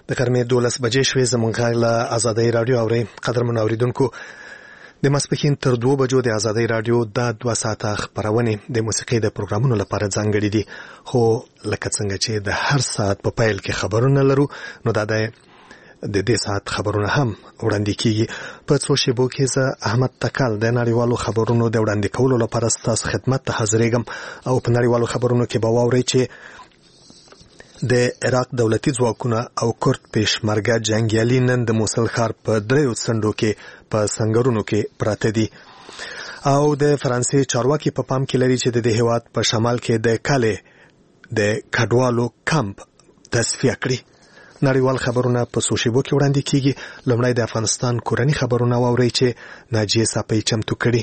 د غرمې 12 بجې شوې. زموږ غږ له آزادۍ رادیو اورئ. قدرمنو اوریدونکو، د ماسپښین تر 2 بجو د آزادۍ رادیو د 2 ساعته خبرونه د موسیقۍ د پروګرامونو لپاره ځانګړي دي، خو لکه څنګه چې د هر ساعت په پیل کې خبرونه لرو، نو دا د دې ساعت خبرونه هم وړاندې کیږي. په څو شیبو کې زه احمد تکل د نړیوالو خبرونو د وړاندې کولو لپاره ستاسو خدمت ته حاضرېږم، او په نړیوالو خبرونو کې به واورئ چې د عراق دولتي ځواکونه او کورد پېشمرګه جنګیالي نن د موصل ښار په 3 څنډو کې په سنگرونو کې پراته دي، او د فرانسې چارواکي په پام کې لري چې د هیواد په شمال کې د کاله د کډوالو کمپ تصفیه کړي. نړیوال خبرونه په سوشيبو کې وړاندې کیږي. لومړی د افغانستان کورنی خبرونه واورئ چې ناجیه صافی چمتو کړي.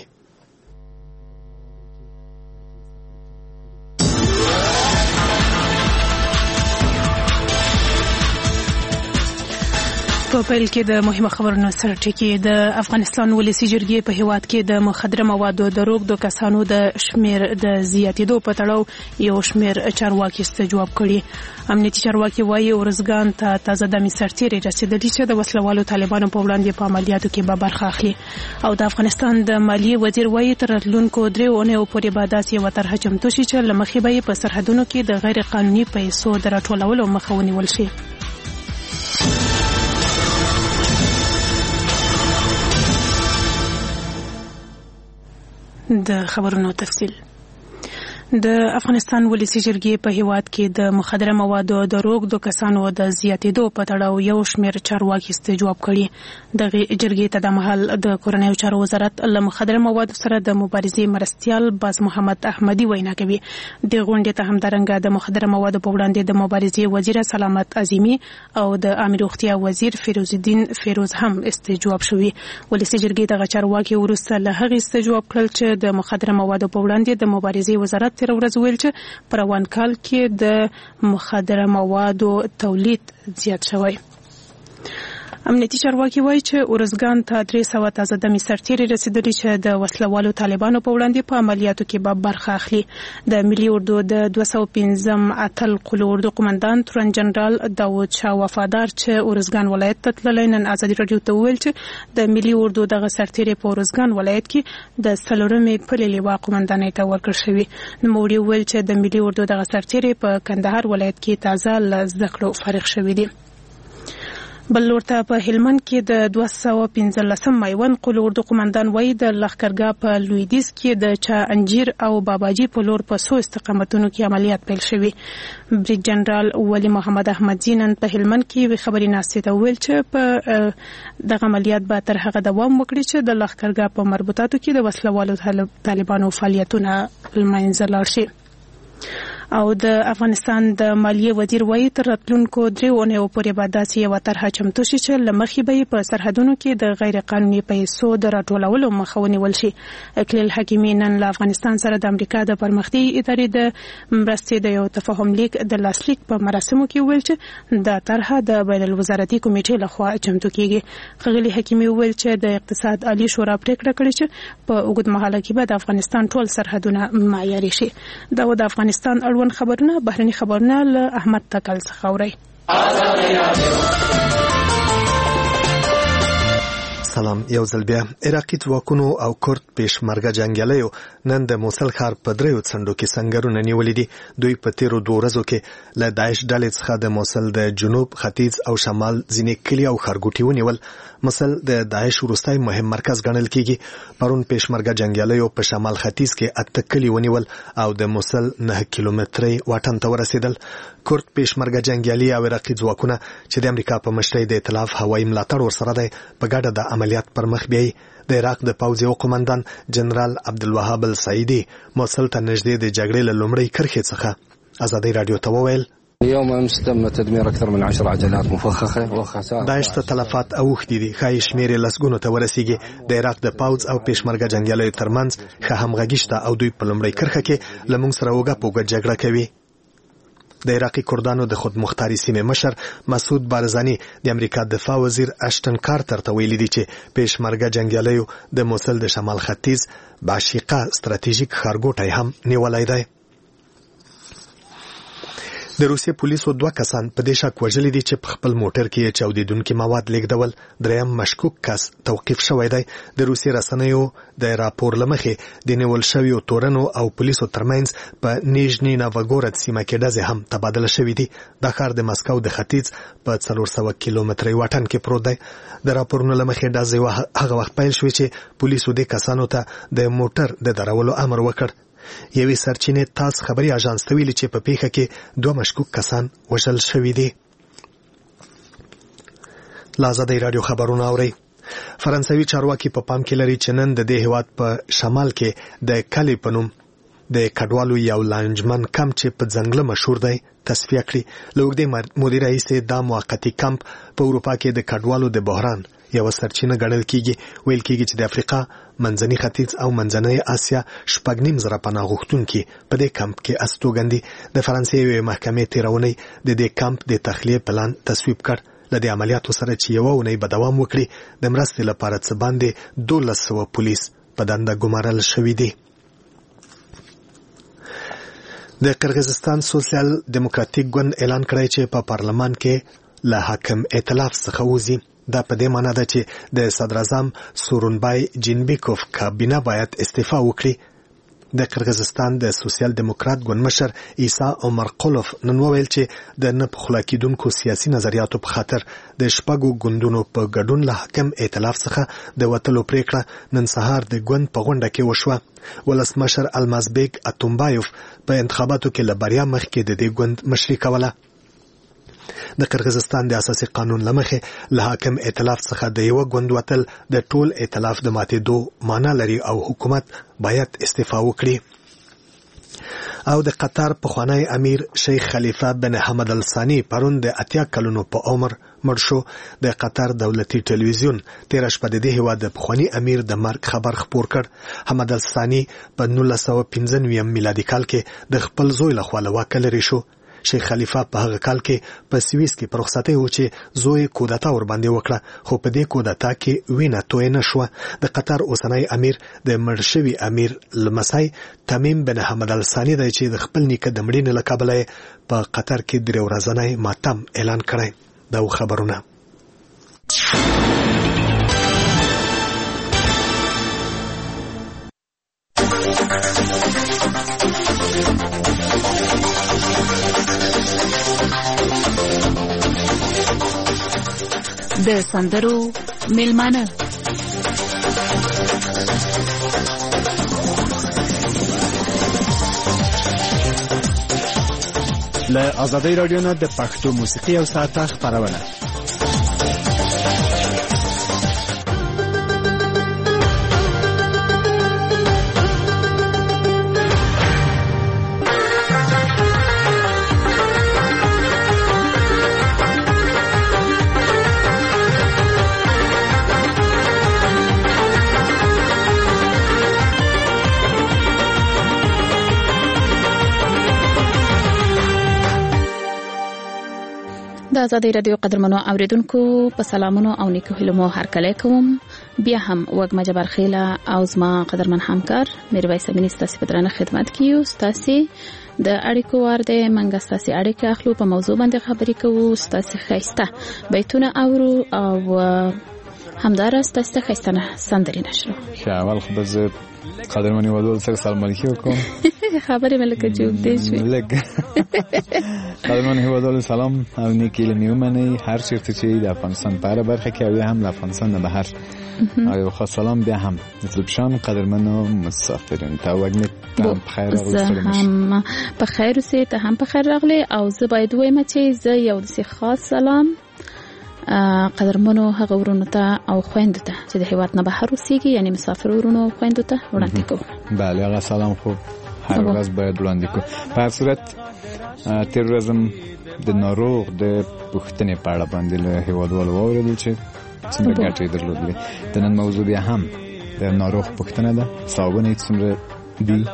په پیل کې د مهمه خبرونو سره ټکی د افغانستان ولسی جرګې په هیواد کې د مخدره موادو د روغ د کسانو د شمیر د زیاتېدو په تړاو یو شمیر چارواکي استجواب کړي. امنیتي چارواکي وایي ورزګان ته تازه دمي سرتیري رسیدلي چې د وسلوالو طالبانو په وړاندې په عملیاتو کې به برخه اخلي. او د افغانستان د مالیې وزیر وایي تر راتلونکو 3 اونیو پورې به داسې یوه طرحه چمتو شي چې له مخې به یې په سرحدونو کې د غیر قانوني پیسو د راټولولو مخه ونیول شي. د خبرونو تفصیل. د افغانستان ولسی جرګې په هیواد کې د مخدره موادو د روغ د کسانو د زیاتېدو په تړاو یو شمیر چارواکي استجواب کړي. د جرګې ته د مهال د کورنیو چارو وزارت له مخدره موادو سره د مبارزې مرستیال باز محمد احمدي وینا کوي. د غونډې ته همدارنګه د مخدره موادو په وړاندې د مبارزې وزیر سلامت عظیمی او د امیر روغتیا وزیر فیروز الدین فیروز هم استجواب شوی. ولسی جرګې د چارواکي ورسته له هغه استجواب کړل چې د مخدره موادو په وړاندې د مبارزې وزارت تر ورځ ویل چې پر روان کال کې د مخدره موادو تولید زیات شوی. امنیتي چارواکي وایي چې ورزګان ته 300 تازه دمي سرتیري رسیدلي چې د وسلوالو طالبانو په وړاندې په عملیاتو کې به برخه اخلي. د ملي اردو د 205 اتل قلو اردو قومندان تورن جنرال داوود شاه وفادار چې ورزګان ولایت ته تللی نن ازادي رادیو ته ویل چې د ملي اردو دغه سرتیري په ورزګان ولایت کې د سلورمې پلې لواء قومندانۍ ته ورکړل شوی. نوموړي ویل چې د ملي اردو دغه سرتیري په کندهار ولایت کې تازه له زده کړو فارغ شوی دی. بل ورته په هلمند کې د 215 میوند قلو اردو قومندان وایي د لښکرګاه په لویدیځ کې د چا انجیر او باباجي په لور په 100 استقامتونو کې عملیات پیل شوي. بریګ جنرال ولی محمد احمد جینن په هلمند کې خبري ناستې ته ویل چې په دغه عملیات به تر هغه دوام وکړي چې د لښکرګاه په مربوطاتو کې د وسلوالو طالبانو فعالیتونه لمنځه لاړ شي. او د افغانستان د مالیې وزیر وایي تر راتلونکو 3 اونیو پورې به داسې یوه طرحه چمتو شي چې له مخې به یې په سرحدونو کې د غیر قانوني پیسو د راټولولو مخه ونیول شي. اکلیل حکیمي نن له افغانستان سره د امریکا د پرمختیایي ادارې د مرستې د یو تفاهم لیک د لاسلیک په مراسمو کې ویل چې دا طرحه د بین الوزارتي کمیټې لخوا چمتو کیږي. ښاغلي حکیمي ویل چې د اقتصاد عالی شورا پریکړه کړې چې په اوږدمهاله کې به د افغانستان ټول سرحدونه معیاري شي. دا د افغانستان اړوند خبرونه بهرني خبرونه له احمد تکل څخه اورئ. سلام. یو ځل بیا عراقي ځواکونو او کورد پېشمرګه جنګیالیو نن د موصل ښار په 3 څنډو کې سنگرونه نیولې دي. دوی په تیرو 2 ورځو کې له داعش ډلې څخه د موصل د جنوب، ختیځ او شمال ځینې کلي او ښارګوټي ونیول. موصل د داعش وروستی مهم مرکز ګڼل کیږي. پرون پېشمرګه جنګیالیو په شمال ختیځ کې 8 کلي ونیول او د موصل 9 کیلومتري واټن ته ورسېدل. کورد پېشمرګه جنګیالي او عراقي ځواکونه چې د امریکا په مشرۍ د ائتلاف هوایي ملاتړ ورسره دی په ګډه د عملیات پر مخ بیایي. د عراق د پوځي قومندان جنرال عبدالوهاب السعیدي موصل ته نږدې د جګړې له لومړۍ کرښې څخه ازادۍ رادیو ته وویل اليوم امس تم تدمير اكثر من 10 عجلات مفخخه وخسائر. داعش ته تلفات اوښتي دي. ښایي شمېر یې لسګونو ته ورسیږي. د عراق د پوځ او پېشمرګه جنګیالیو ترمنځ ښه همغږي شته او دوی په لومړۍ کرښه کې له موږ سره اوږه په اوږه جګړه کوي. د عراقي کردانو د خود مختاري سیمې مشر مسعود بارزانی د امریکا دفاع وزیر اشتن کارتر ته ویلي دي چې پېشمرګه جنګیالیو د موصل د شمال ختیځ باشیقه ستراتیژیک ښارګوټی هم نیولی دی. د روسیې پولیسو 2 کسان په دې شک وژلي دي چې په خپل موټر کې چاودیدونکي مواد لیږدول. دریم مشکوک کس توقیف شوی دی. د روسیې رسنیو د راپور لمخې د نیول شویو تورنو او پولیسو ترمنځ په نیژني نوګورود سیمه کې ډزې هم تبادله شوې دي. دا ښار د مسکو د ختیځ په 400 کیلومتري واټن کې پروت دی. د راپورونو لمخې ډزې هغه وخت پیل شوې چې پولیسو د کسانو ته د موټر د درولو امر وکړ. یوې سرچینې تاس خبري اژانس ته ویلي چې په پیښه کې 2 مشکوک کسان وژل شوي دي. له ازادۍ راډیو خبرونه اورئ. فرانسوي چارواکي په پام کې لري چې نن د دې هیواد په شمال کې د کلی په نوم د کډوالو یو لانجمن کمپ چې په ځنګله مشهور دی تصفیه کړي. له اوږدې مودې راهیسې دا موقتي کمپ په اروپا کې د کډوالو د بحران یو سرچینه ګڼل کیږي. ویل کیږي چې د افریقا، منځني ختیځ او منځنۍ اسیا 9.5 زره پناه غوښتونکي په دې کمپ کې استوګن دي. د فرانسې یوې محکمې تیرونی د دې کمپ د تخلیه پلان تصویب کړ. له دې عملیاتو سره چې یوه اونۍ به دوام وکړي، د مرستې لپاره څه باندې 1200 پولیس په دنده ګمارل شوي دي. د قرغیزستان سوسیال دیموکراتیک ګوند اعلان کړی چې په پارلمان کې له حاکم ائتلاف څخه وځي. دا په دې معنی ده چې د صدر اعظم سورونبای جینبیکوف کابینه باید استعفا وکړي. د قرغیزستان د سوسیال دیموکرات ګوند مشر عیسی عمرقلوف نن وویل چې د نه پخلا کېدونکو سیاسي نظریاتو په خاطر د 6 ګوندونو په ګډون له حاکم ائتلاف څخه د وتلو پریکړه نن سهار د ګوند په غونډه کې وشوه. ولسمشر المازبیک اتومبایوف په انتخاباتو کې له بریا مخکې د دې ګوند مشري کوله. د قرغیزستان د اساسي قانون لمخې له حاکم ائتلاف څخه د یو ګوند وتل د ټول ائتلاف د ماتېدو معنا لري او حکومت باید استعفا وکړي. او د قطر پخوانی امیر شیخ خلیفه بن حمد الثانی پرون د 80 کلونو په عمر مړ شو. د قطر دولتي ټلویزیون تیر شپه د دې هیواد د پخوانی امیر د مرګ خبر خپور کړ. حمد الثانی په 1995 میلادي کال کې د خپل زوی لخوا له واکه لرې شو. شیخ خلیفه په هغه کال کې په سویس کې پر رخصتۍ و چې زوی کودتا ور باندې وکړه، خو په دې کودتا کې وینه توی نه شوه. د قطر اوسنی امیر د مړ شوي امیر لمسی تمیم بن حمد الثانی دی چې د خپل نیکه د مړینې له کبله په قطر کې 3 ورځنی ماتم اعلان کړی. دا خبرونه د سندرو میلمانه. له ازادۍ راډیو نه د پښتو موسیقي او ساعته خبرونه. د ازادۍ رادیو قدرمنو اوریدونکو په سلامونو او نیکو هیلو مو هرکلی کوم. بیا هم وګما جبر خیله او زما قدرمن همکار میرویس امینی ستاسو په درنه خدمت کیو. ستاسو د اړیکو ورده منګه ستاسو اړیکه اخلو په موضوع باندې خبرې کوو. ستاسو خیسته بیتونه اورو او همدار ستاسو خیستانه سندري نشرو. اول خو به قدرمن ودول سره سلام علیکم کوم. خبرې ملکه جوړ دی شوی لګ قدرمن هیوادوالو سلام او نیکی لمیومنی هر چیرته چې د افغانستان په اړه برخه کې او هم د افغانستان نه بهر او خاص سلام بیا هم مطلب شام قدرمن مسافرین ته وګنه په خیر راغلی. هم په خیر اوسې ته هم په خیر راغلی او زه باید وایم چې زه یو د خاص سلام قدرمنو هغه ورونو ته او خويندو ته چې د هیواد نه بهر اوسېږي یعنی مسافر ورونو خويندو ته وړاندې کوم. بله هغه سلام خو هر ورځ باید وړاندې کوو. په هر صورت تیر ورځم د ناروغ د پوښتنې په اړه باندې له هیوادوالو واورېدل چې څومره ګټې یې درلودلې. د نن موضوع بیا هم د ناروغ پوښتنه ده، ثوابونه یې څومره دي،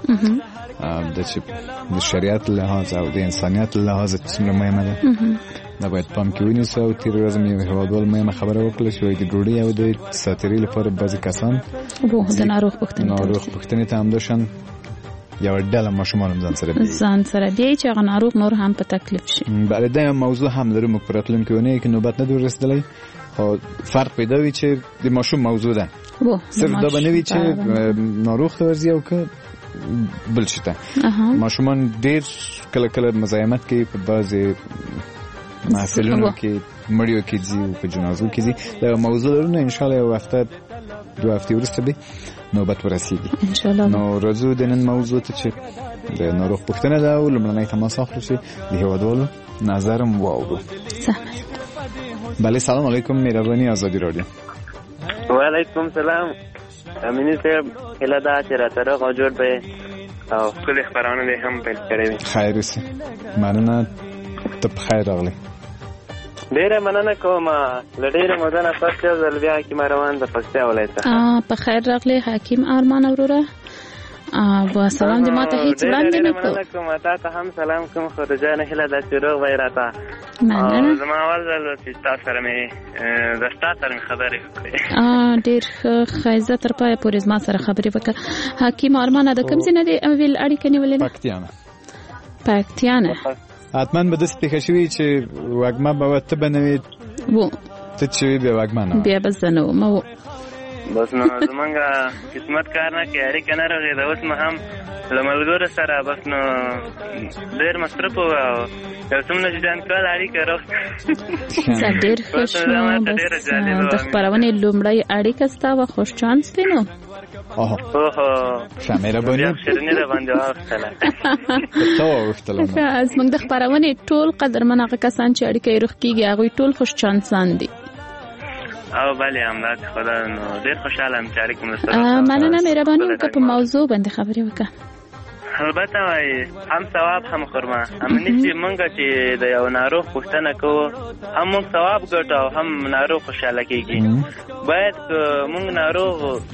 د شریعت لحاظ او د انسانیت لحاظ څومره مهمه ده. دا باید پام کې ونیسو. او تیر ورځ مې هیوادوال مهمه خبره وکړه چې د ډوډۍ او د ساتیري لپاره بعضې کسان د ناروغ پوښتنې ته همداشان یو ډله ماشومان ځان سره بیا چې هغه ناروغ نور هم په تکلیف شي. بله دا یو موضوع هم لرو موږ په راتلونکي اونۍ کې نوبت نه دی ورسېدلی، خو فرق پیدا وي چې د ماشوم موضوع ده، صرف دا به نه وي چې ناروغ ته ورځي او که بل شي ته. ماشومان ډېر کله کله مزاحمت کوي په بعضې محفلونو کې، مړیو کې ځي او په جنازو کې ځي. دا موضوع لرو، انشاءالله یو هفته 2 هفتې وروسته به نوبت ورسېږي. نو راځو د نن موضوع ته چې د ناروغ پوښتنه ده او لومړنی تماس اخلو چې د هیوادوالو نظرم واورو. بله سلام علیکم، مهرباني آزادي رادیو. وعلیکم سلام. امینی صاحب هله دا چې راته روغ جوړ به او ټول خبرونه به هم پیل کړې. خیر اوسې، مننه، ته په خیر راغلی. ډیره مننه کوم. له ډیره موده نه پس یو ځل بیا حکیم روان د پکتیا ولایت. په خیر راغلی حکیم ارمان وروره. با سلام دې ماته هیڅ وړاندې نه کوم. مننه کوم، تاسو هم سلام کوم. خو د جان هله د شروع وای راته. مننه. زما اول ځل چې تاسو سره مې خبرې وکړې. ډیر ښایسته تر پایه پورې زما سره خبرې وکړه. حکیم ارمان د کوم ځای نه دی ویل اړیکه نیولې؟ پکتیا نه. حتما به داسې پېښه شوي چې وږمه به ته به نه وې، ته چې وې بیا وږمه نه وه، بیا به زه نه وم. بس نو زمونږ قسمت کار نه کوي، اړیکه نه رغېده. اوس مو هم له ملګرو سره بس نو ډېر مصرف وو او یو څومره چې ځان کول اړیکه راوسته. ډېر ښه شو. د خپرونې لومړۍ اړیکه ستا وه، خوش چانس دی نو. ښه مهرباني شیریني راباندې واوښتله. ته واوښتله. زموږ د خپرونې ټول قدرمن هغه کسان چې اړیکه یې روغ کېږي هغوی ټول خوش چانسان دي. او بله همداسې خدا نو ډېر خوشحاله یم چې اړیکه مو سره. مننه، مهرباني وکړه په موضوع باندې خبرې وکړه. البته وایي هم ثواب هم خرما. همني چې مونږ چې د یو ناروغ پوښتنه کوو هم مونږ ثواب ګټو او هم ناروغ خوشحاله کېږي. باید که مونږ ناروغ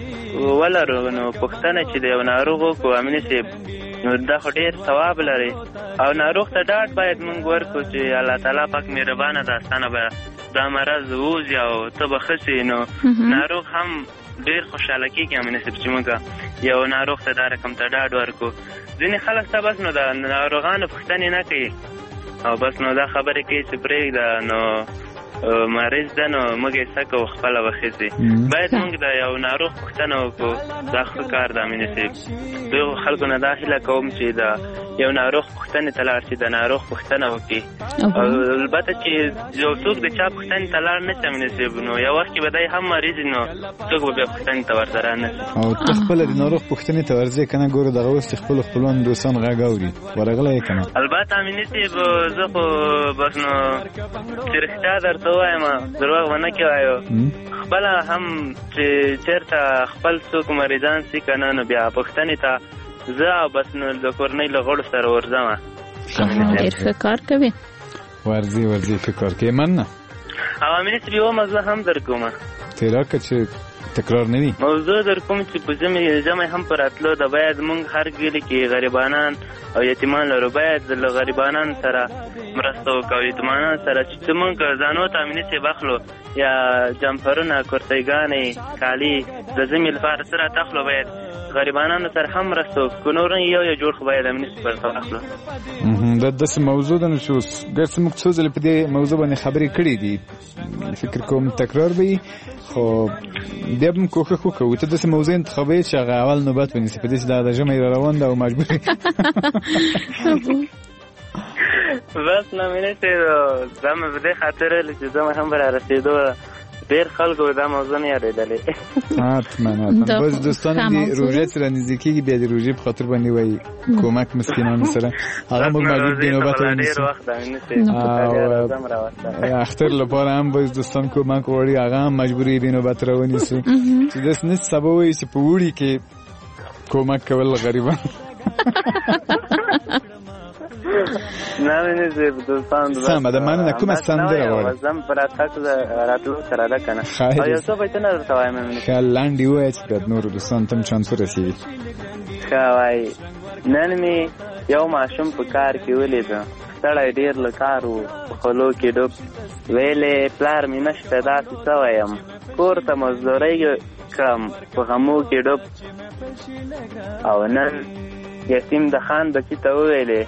ولرو نو پوښتنه چې د یو ناروغ وکړو همني چې نو دا خو ډېر ثواب لري. او ناروغ ته ډاډ باید مونږ ورکړو چې الله تعالی پاک مهربانه ده، ستانه به دا مرض ووځي او ته به ښه سې. نو ناروغ هم ډېر خوشحاله کېږي همني چې مونږ یو ناروغ ته دا رقم ته ډاډ ورکړو. ځینې خلک ته بس نو د ناروغانو پوښتنې نه کوي او بس نو دا خبرې کوي چې پرېږده نو مریض ده نو موږ یې څه کوو خپله به ښه شي. باید موږ د یو ناروغ پوښتنه وکړو. دا ښه کار ده امینې صاحب. دغو خلکو نه دا هیله کوم چې د یو ناروغ پوښتنې ته لاړ شي، د ناروغ پوښتنه وکړي. او البته چې یو څوک د چا پوښتنې ته لاړ نه شي امینې صاحب نو یو وخت کې به دی هم مریض نو څوک به بیا پوښتنې ته ورته رانه شي. او ته خپله د ناروغ پوښتنې ته ورځې که نه ګوره دغه اوس چې خپلو خپلوان دوستان غږ اوري ورغلی یې که نه؟ البته امینې صاحب زه خو بس نو چې رښتیا درته ووایم دروغ به نه کوایو. خپله هم چې چېرته خپل څوک مریضان سي که نه نو بیا پوښتنې ته زه او بس نو د کورنۍ له غړو سره ورځم. ډېر ښه کار کوي. ورځي ښه کار کوي. مننه. او امینې صاحب یوه موضوع هم در کومه ترې راکړه چې تکرار نه وي. موضوع در کوم چې په ژمی هم په راتلو ده باید مونږ هر کلي کې غریبانان او یتیمان لرو. باید له غریبانان سره مرسته وکړو، یتیمانان سره چې مونږ ځانو ته امینې صاحب اخلو یا جمپرونه، کرتیګانې، کالي د ژمي لپاره سره تخلو باید غریبانانو سره هم مرسته وکړو. نور یو جوړ خو باید امینې صاحب ورته اخلو. دا داسې موضوع ده نو چې اوس ډېر څه موږ څو ځلې په دې موضوع باندې خبرې کړې دي. فکر کوم تکرار به وي خو بیا به م کوښښ وکړو ته داسې موضوع انتخابوي چې هغه اول نوبت ونیسي په دې چې دا د ژمی را روان ده او مجبور بس نه مینې صاحب دا مې په دې خاطر ویلې چې زه هم به را رسېدو ډېر خلکو دا موضوع نه یادېدلې. حتما بس دوستان دې روژې سره نږدې کېږي بیا د روژې په خاطر باندې وایي کومک مسکینانو سره هغه موږ مجبور دې نوبت ونیسو. اختر لپاره هم بس دوستان کومک غواړي هغه هم مجبور دې نوبت را ونیسو چې داسې نه سبا وایي چې په اوړي کې کومک کول غریبان. نه مینې صاحب دوستان سمه ده. مننه. کومه سندره غواړې؟ زم په راتلو سره ده که نه او یو څه بیتونه درته وایم. ښه لنډ یې ووایه چې بیا نورو دوستانو ته هم چانس ورسېږي. ښه وایي نن مې یو ماشوم په کار کې ولیده، ستړی ډېر له کار و، په خولو کې ډوب. ویلې پلار مې نشته داسې څه وایم، کور ته مزدورۍ کړم په غمو کې ډوب. او نن یاسین د خان بچی ته وویلې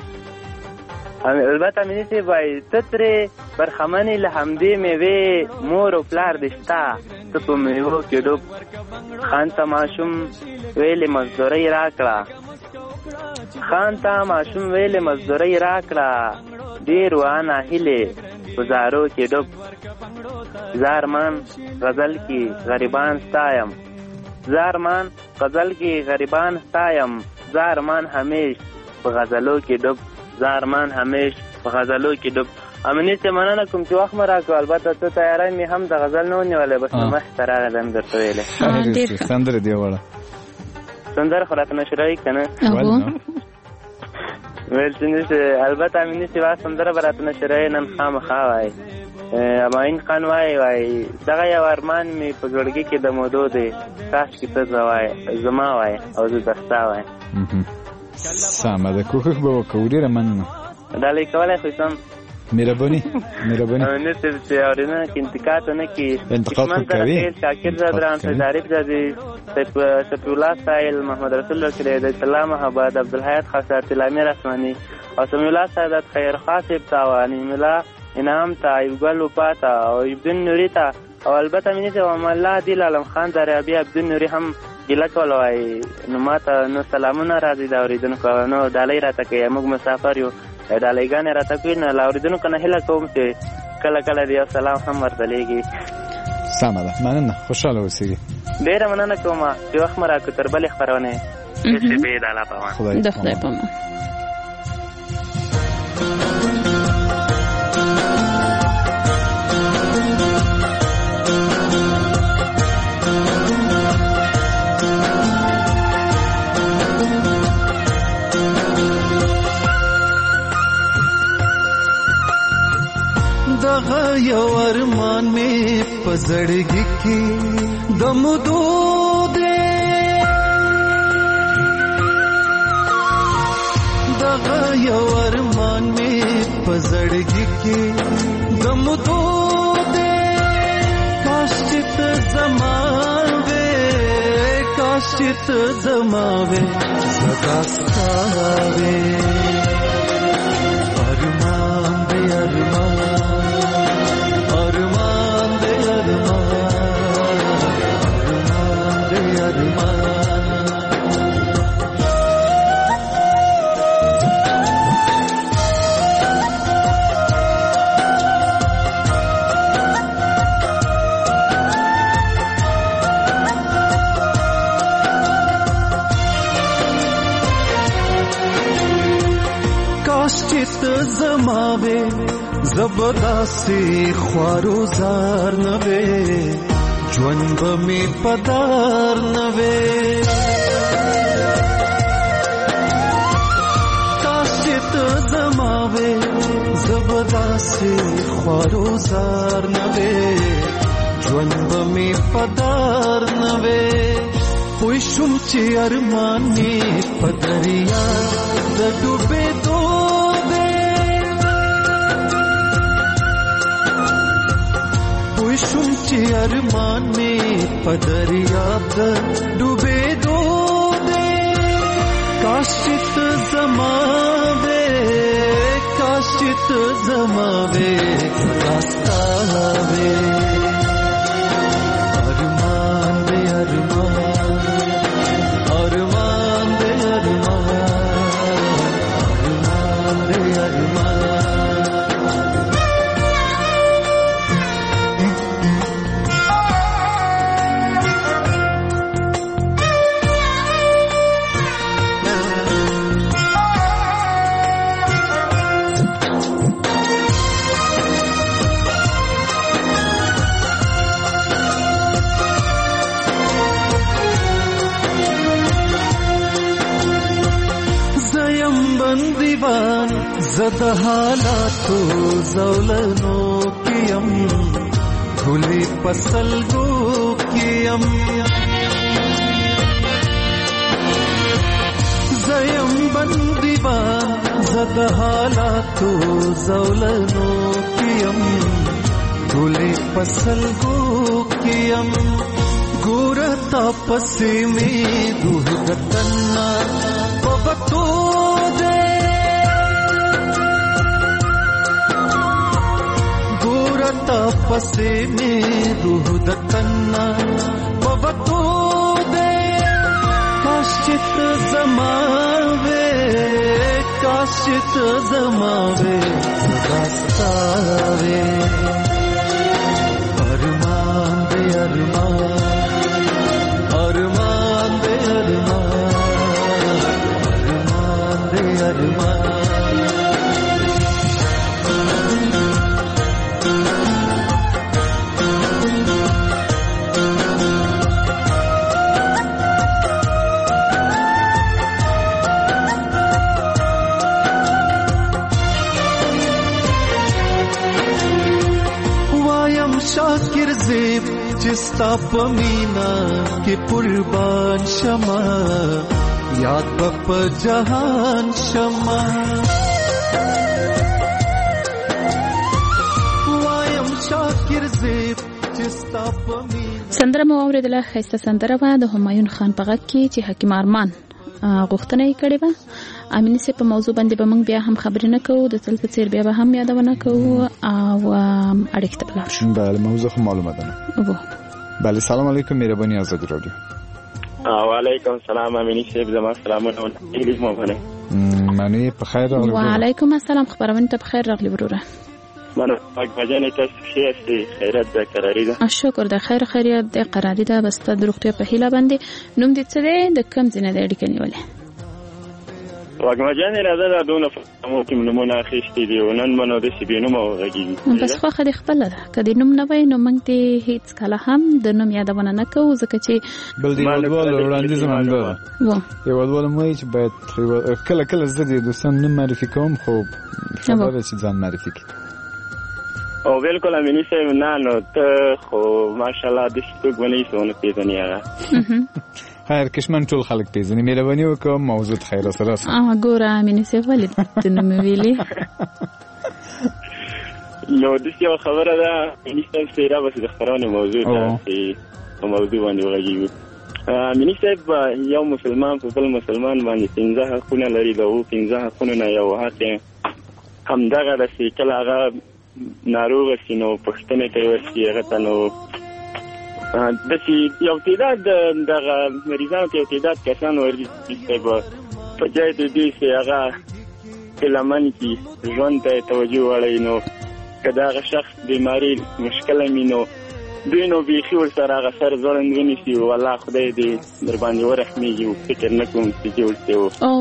البته مینې صاحب وایي ته ترې برخمنې له همدې مېوې مور او پلار دې شته ته په میوو کې ډوب خان ته ماشوم ویلې مزدورۍ راکړه خان ته ماشوم ویلې مزدورۍ راکړه ډېر وانه هیلې په زارو کې ډوب زارمان غزل کې غریبان ستایم زارمان غزل کې غریبان ستایم زارمان همیش په غزلو کې ډوب زارمان همیش په غزلو کې ډوب امنیت ته مننه کوم چې وخت مې راکړو البته ته تیاری مې هم د غزل نه ونیولې بس مخې ته راغلم درته ویلې سندره دی وړه سندره خو راته نشرایي که نه ویل چې نشته البته امنیت چې وا سندره به راته نشرایي نن خامخا وایي اماین خان وایي دغه یو ارمان مې په زړګي کې د مودو دی کاشکې ته زما وایي او زه دستا وایي سمه ده کوښښ به وکړو ډېره مننه ډالۍ کولی خو سم مهرباني نه چې اورېدنه کې انتقاد ونه کړي انتقاد خو کوي شاکر زادران ظریف زادي سفی الله سایل محمد رسول الله کړی د سلام محمد عبدالحیات خاصات الامیر اسماني او سمی الله سعادت خیر خاصب تاوانی ملا انعام تا ایوګل وپاتا او ابن نوری تا او البته مینه ته الله دی عالم خان دریابی ابن نوری هم ګیله کوله وایي نو ماته نو سلامونه راځي د اورېدونکو نو ډالۍ راته کوي موږ مسافر یو ډالۍ ګانې راته کوي نو له اورېدونکو نه هیله کوم چې کله کله د یو سلام هم ورته لیږي سمه ده مننه خوشحاله اوسېږي ډېره مننه کوم چې وخت مې راکړو تر بلې خپرونې شپې د الله په امان د خدای په امان دغه یو ارمان مې په زړګي کې د مودو دی دغه یو ارمان مې په زړګي کې د مودو دی کاش چې ته زما وې کاش چې ته زما وې صدا ستا وې ارمان دی ارمان زماوے زبرداستی خوارو زار نوے جوند میں پدار نوے کاشت زماوے زبرداستی خوارو زار نوے جوند میں پدار نوے پوشم چی ارمانی پدریا دڈوبے دو شم چې ارمان می پدریاب د ډوبې دو دې کاش چې ته زما وې کاش چې ته زما وې راستا وې ارمان دې ارمان ارمان دې ارمان دې ارمان زد حالاتو زولنو کیم گلی پسلگو کیم زیم بندیبان زد حالاتو زولنو کیم گلی پسلگو کیم گورتا پسی میں روح گتنا پبتو دے گورتا پسے میں روح دتنا پبتو دے کاشت زماوے کاشت زماوے داستاوے ارمان دے ارمان ارمان دے ارمان ارمان دے ارمان شاکر زیب جستا پمینا کے قربان شما یاد بپ جہان شما وایم شاکر زیب جستا پمینا. سندره مو اوریدله خسته سندره و د همایون خان په غږ کې چې حکیم ارمان غوښتنه یې کړې وه. امینه سي په موضوع باندې به موږ بیا هم خبرې نه کوو، د تل په څیر بیا به هم یادونه کوو او اړیکې ته ولاړ شو. بله موضوع خو معلومه ده. بله سلام علیکم مهرباني آزادي رادیو. وعلیکم سلام امینه صاحب زما سلامونه انګلیس مو باندې معنی په خیر راغلی. وعلیکم السلام خبرونه ته په خیر راغلی وروره. منو پاک مجانه تاسو ښه خیرات ده قراری ده. شکر ده خیر خیریت ده قراری ده. بس ته د روغتیا په هیله باندې نوم دې څه دی د کوم ځای نه د اړیکې نیولې؟ واګمجانې راځه دا دونه مو کې نمونه اخیستې دي ونن منو د سی بینو مو غږیږي. بس خو خدای خپل ده کدی نوم نه وای نو موږ ته هیڅ کله هم د نوم یادونه نه کوو ځکه چې بل دی ودوال وړاندې زمونږ ده یو ودوال مې چې باید کله کله زه د دوستان نوم معرفي کوم خو خبره چې ځان معرفي کړي. او بالکل امینی صاحب نه نو ته خو ماشاءالله د څوک ونی سونه پیژنې هغه خیر کشمن ټول خلک پیژنې مهرباني وکړه موضوع خیر سره ګوره امینی صاحب ولې ته نو ویلې نو د څه خبره ده امینی صاحب سره بس د خبرونه موضوع ده چې موضوع باندې وغږیږي. امینی صاحب یو مسلمان په بل مسلمان باندې 15 حقونه لري دا 15 حقونه نه یو حق هم دغه د چې کله هغه ناروغ سينو پښتنه کوي ورسي هغه ته نو د چې یو تعداد دغه مریضانو ته یو تعداد کسان ورځي چې په ځای د دې چې هغه لمن کې ژوند ته توجه وړي نو کدا هغه شخص بیماری مشکل مينو دوی نو بيخي ور سره هغه سر ځوړند ونیسي والله خدای دې در باندې ورحمېږي او فکر نه کوم چې جوړته او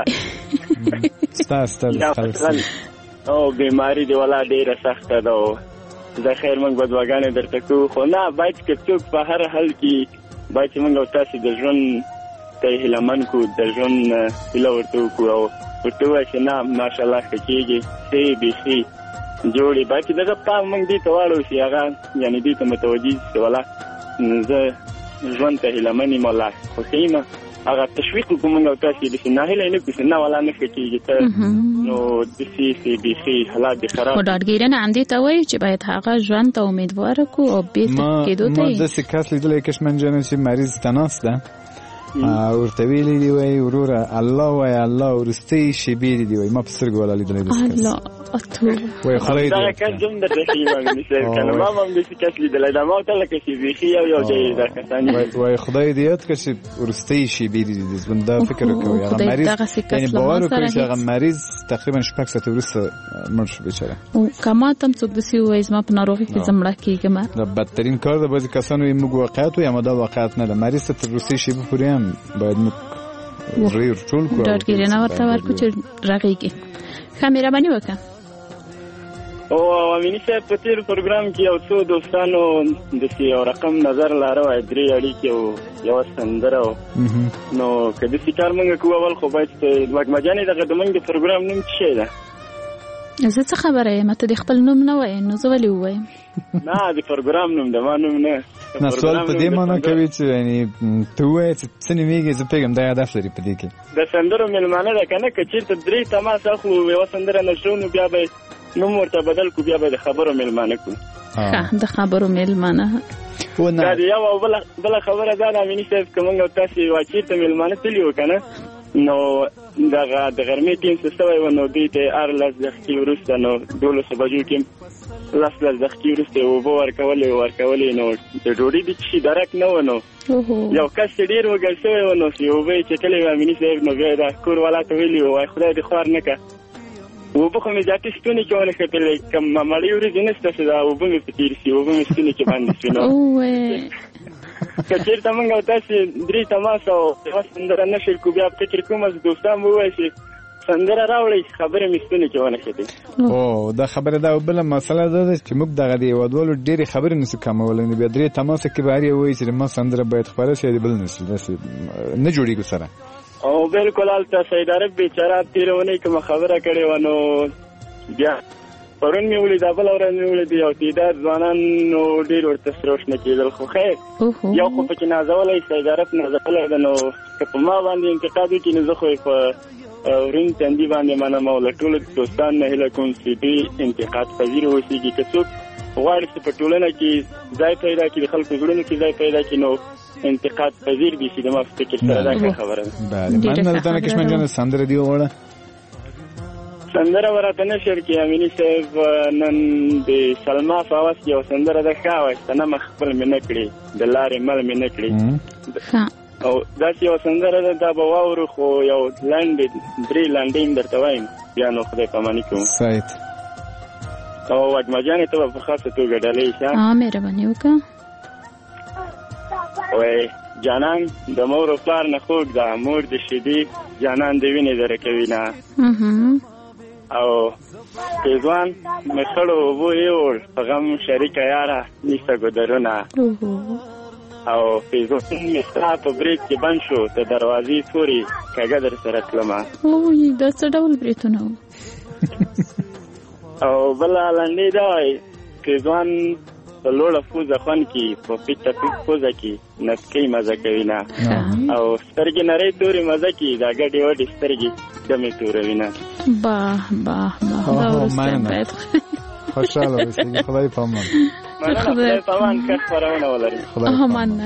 ستاسو او بیماری دی ولا ډیره سخته ده او زه خیر موږ بدواګانې درته کوو خو نه باید که څوک په هر حال کې باید موږ او تاسو د ژوند ته هیلهمن کو د ژوند هیله ورته وکړو او ورته ووایو چې نه ماشاءالله ښه کېږي ښې بیخي جوړې باید دغه پام موږ دې ته واړو چې هغه یعنې دې ته متوجه چې والله زه ژوند ته هیلهمن یم والله خوښ یم هغه تشویق کوم او تاسو دې نه هله نه کوم نه ولا نه کېږي ته نو د سي بي سي حالات دي خراب خو ډاډګیرنه اندې ته وایي چې باید هغه ژوند ته امیدوار کو او به کېدو ته ما د سکاس لیدل کې شمنجن چې مریض تناس ده ورته ویلي دی وای وروره الله وای الله ورستي شي بي دی وای ما په سترګو ولا لیدل دي الله اتو وای خلای دی دا کله جون د شي باندې څه کنه ما هم د سکاس لیدل دا ما ته لکه شي بي یو دی دا کسان وای خدای دې یاد کړي ورستي شي بي دی زنده فکر کوي هغه مریض یعنی باور کوي چې هغه مریض تقریبا شپږ ساعت ورسته مړ شو بیچاره او کما تم څوک د سی وای زما په ناروغي کې زمړه کیږم دا بدترین کار د بعضی کسانو یې موږ واقعیت یا مدا واقعیت نه د مریض ته ورستي شي په پوره باید موږ ریر ټول کوو ډاډګیرنه ورته ورکو چې راغیږي خمیره باندې وکړه. او امینی صاحب په تیر پروګرام کې یو څو دوستانو د یو رقم نظر لاره وای درې اړیکې او یو سندره نو کله چې کار مونږ کوو اول خو باید وګمجانې دغه د مونږ د پروګرام نوم څه ده؟ زه څه خبره یم ته د خپل نوم نه وای نو زه ولې وایم نه د پروګرام نوم د ما نوم نه سوال په دې معنی کوي چې یعنی ته وای چې څنګه میږي زه پیغام دا هدف لري په دې کې د سندرو ملمانه ده کنه کچې ته درې تماسه خو یو سندره نشو نو بیا به نوم ورته بدل کو بیا به د خبرو ملمانه کو د خبرو ملمانه دا یو بل خبره ده امینی صاحب کومه تاسو واچې ته ملمانه تلی وکنه نو دغه د غرمې ټیم څه شوی و نو دوی ته هر 10 دقیقې وروسته نو 12 بجو کې 10 دقیقې وروسته اوبه ورکولې نو د ډوډۍ د څه درک نه ونه یو کس ډیر وګل شوی و نو چې اوبه چې کله امینی صاحب نو بیا د کور والا ته ویلی وای خدای دې خوار نه کا اوبه خو مې ذاتي ستونی کې ونه کتلې کوم مړی ورځ نه ستاسو دا اوبه مې پتیر شي اوبه مې ستونی کې باندې شنو کچیر ته موږ تاسو درې تماسه او سندره نشل کو بیا فکر کوم از دوستان وای شي سندره راوړی خبره مې ستونی کې ونه کتلې او دا خبره دا بل مسله ده چې موږ دغه دی ودول ډېری خبرې نس کومول نه بیا درې تماسه کې بهاري وای چې ما سندره باید خبره شي بل نس نه جوړیږي سره او بالکل البته سید عرب بیچاره تیرونه کوم خبره کړي ونه بیا پرون مې ولې دا بل اورن مې ولې یو تعداد ځوانان نو ډېر ورته سروش نه کېدل خو خیر یو خو پکې نازولې سید عرب نازولې نو په ما باندې انتقاد کې نه زه خو په ورین تندې باندې منم او ټول دوستان نه هله کوم چې دې انتقاد پذیر اوسېږي که څوک غواړي چې په ټولنه کې ځای پیدا کړي خلکو زړونو کې ځای پیدا کړي نو انتقاد پذیر دي چې د ما فکر سره دا خبره ده بله من دلته کشمن جان سندره دی وړه سندره ورته نشر کې امینی صاحب نن د سلما فواز یو سندره ده ښه سنم خپل مې نکړي د لارې مل مې نکړي او دا چې یو سندره ده دا به واورو خو یو لاندې درې لاندې درته وایم بیا نو خدای پاماني کوم سایت او وجمجانې ته په خاصه توګه ډالۍ شه مهرباني وکړه وای جانان د مور او پلار نه خوږ ده مور د شیدې جانان د وینې درکوي نه او تیزوان مخړو وو یو غم شریکه یاره نیسته ګدرونه او تیزوان مخړه په بریک کې بند شو ته دروازې پورې کګه در سره تلمه اوه دا څه ډول بریتونه او بل لاندې دا تیزوان په لوړه فوزه خون کې په پیټه فوزه کې نسکې مزه کوي نه او سترګې نری تورې مزه کې دا ګډې وډې سترګې دمې توروي نه باه باه باه دا ورسته باید خوشحاله اوسئ خدای پامان خدای پامان که خبرونه ولري مننه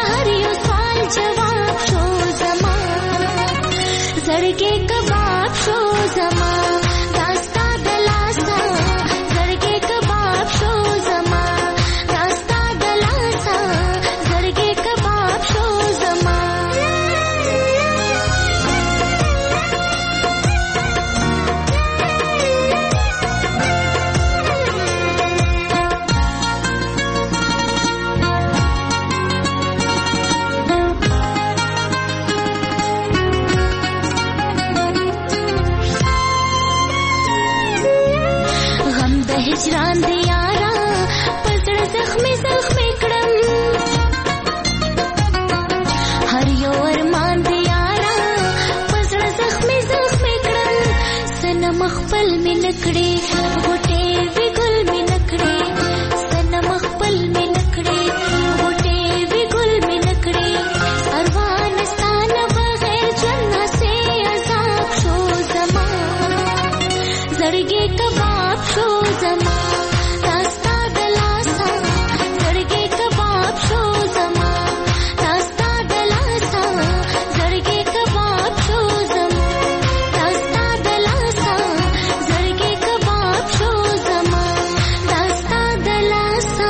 के कबाब शो ارمان دی یارا پزړه زخمي زخمي کړم هر یو ارمان دی یارا پزړه زخمي زخمي کړم سنم خپل می نکړي غټي وی ګل می نکړي سنم خپل می نکړي غټي وی ګل می نکړي اروان ستان بغیر جنت سے عذاب شو زما زړګي کباب شو زما راستا دلاسا زړګي کباب شو زما راستا دلاسا زړګي کباب شو زما راستا دلاسا زړګي کباب شو زما راستا دلاسا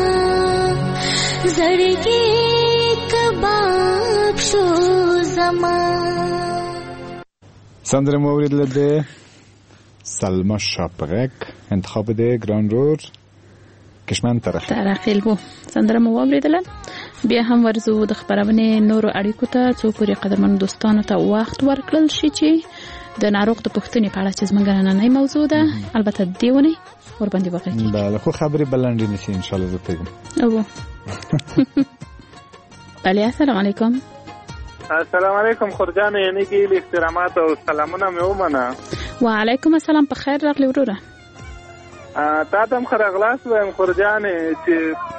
زړګي کباب شو زما. سندره مورد لده سلما شاپرک انتخاب ده گران رور کشمن ترخیل بو سندره مو واوریدله. بیا هم ورزو د خبرونه نورو اړیکو ته څو پورې قدرمن دوستانو ته وخت ورکړل شي چې د ناروغ د پښتنې په اړه چې زموږ نننۍ موضوع ده البته دیونه ور باندې وکړي. بله خو خبرې بلندې نشي ان شاء الله زه پیغام. او بله السلام علیکم. السلام علیکم خورجان یعنی کې احترامات او سلامونه مې ومنه. وعلیکم السلام په خیر راغلی وروره. تا ته هم ښه راغلاست وایم خورجانې چې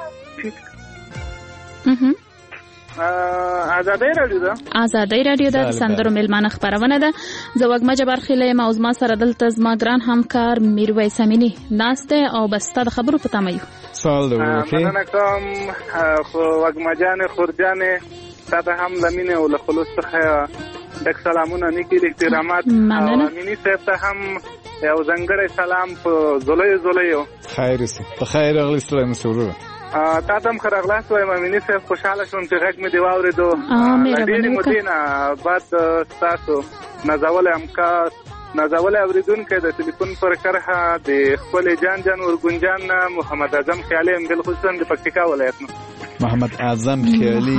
ازادۍ راډیو ده. ازادۍ راډیو ده د سندرو میلمانه خپرونه ده. زه وږمه جبارخیله یم او زما سره دلته زما ګران همکار میرویس امینی ناست دی او بس ستا د خبرو په تمه یو. سوال ده مننه کوم وږمه جانې خورجانې تا ته هم له مینې او له خلوص څخه ډک سلامونه نیکې احترامات او امیني صاحب ته هم یو ځانګړی سلام په زولیو. خیر اوسې په خیر راغلی ستړی مه شې وروره. تا ته هم ښه راغلاست وایم امیني صاحب خوشحاله شوم چې غږ مې دې واورېدو. له ډېرې مودې نه بعد ستاسو نازولی همکار نازولی اورېدونکی د ټلیفون پر کرښه د خپلې جان ورګونجان نه محمد اعظم خیالي یم بالخصوصا د پکتیکا ولایت نه. محمد اعظم خیالي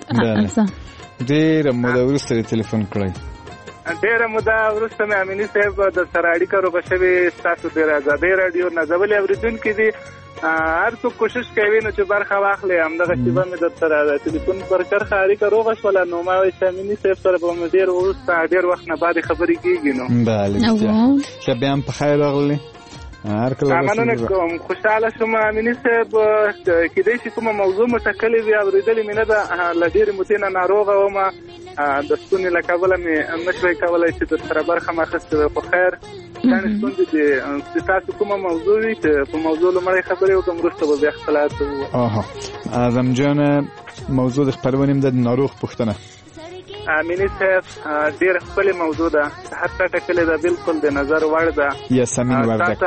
ډېره موده وروسته دې تلیفون کړی. ډېره موده وروسته مې امیني صاحب د سره اړیکه روغه شوې. ستاسو د ازادۍ راډیو نازولي اورېدونکي دي هر څوک کوشش کوي نو چې برخه واخلي. همدغه شېبه مې در سره د ټلیفون پر کرښه اړیکه روغه شوله نو ما وایي چې امیني صاحب سره به مې ډېر وروسته ډېر وخت نه بعد خبرې کېږي. نو بله ښه بیا هم په خیر راغلي. مننه کوم خوشحاله شوم امیني صاحب. کېدای شي کومه موضوع مو ټاکلې وي اورېدلې مې نه ده. له ډېرې مودې نه ناروغه ومه د ستوني له کبله مې نه شوی کولی چې در سره برخه مې اخیستې وی. خو خیر ګڼې ستونزې دي چې تاسو کومه موضوع وي چې په موضوع لومړی خبرې وکړم وروسته به بیا اختلاف وو. اعظم جانه موضوع د خپرونې م ده د ناروغ پوښتنه. امیني صاحب ډېره ښکلې موضوع ده هر چا ټاکلې ده بالکل د نظر وړ ده. یاسمین وردک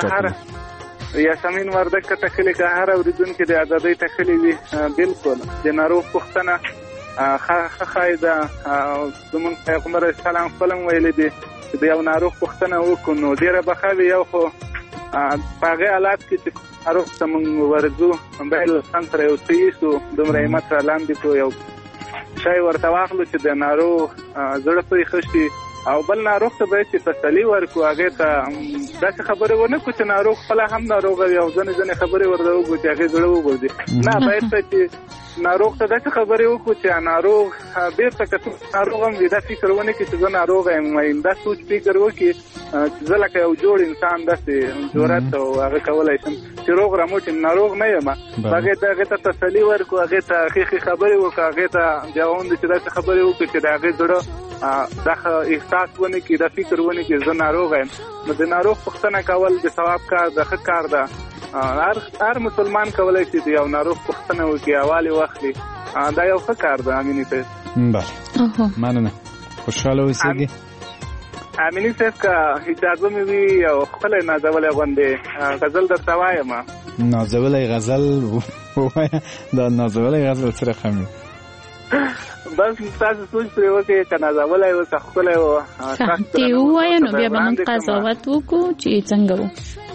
یاسمین وردک که ټاکلې که هر اورېدونکي د ازادۍ ټاکلې وي بالکل د ناروغ پوښتنه ښه ښایي ده. زمونږ پیغمبر علیه السلام خپله هم ویلي دي چې د یو ناروغ پوښتنه وکړو نو ډېره به ښه وي. یو خو په هغې حالات کې چې ناروغ ته مونږ ورځو باید له ځان سره یو څه ایسو دومره همت را لاندې کړو یو شی ورته واخلو چې د ناروغ زړه پرې ښه شي او بل ناروغ ته باید چې تسلي ورکړو. هغې ته داسې خبرې ونه کړو چې ناروغ خپله هم ناروغه وي او ځینې خبرې ورته وکړو چې هغې زړه وغورځي. نه باید چې ناروغ ته داسې خبرې وکړو چې ناروغ بېرته که څوک ناروغ هم وي دا فکر ونه کړي چې زه ناروغه یم. دا سوچ فکر وکړي چې زه لکه یو جوړ انسان داسې جرأت او هغه کولی شم چې روغ رموټ یم ناروغ نه یم. هغې ته تسلي ورکړو هغې ته ښې خبرې وکړو هغې ته بیا غوندې چې داسې خبرې وکړو چې د هغې زړه دا احساس ونه کړي دا فکر ونه کړي زه ناروغه یم. نو د ناروغ پوښتنه کول د ثواب کار د ښه کار ده. هر مسلمان کولی شي د یو ناروغ پوښتنه وکړي احوال یې واخلي. دا یو ښه کار ده امیني صاحب. بله مننه خوشحاله اوسېږي. امیني صاحب که اجازه مې وي یو ښکلی نازولی غوندې غزل درته وایم. نازولی غزل ووایه. دا نازولی غزل څه رقم وي؟ بس تاسو سوچ پرې وکړئ که نازولی و که ښکلی و ته ووایه نو بیا به موږ قضاوت وکړو چې څنګه و.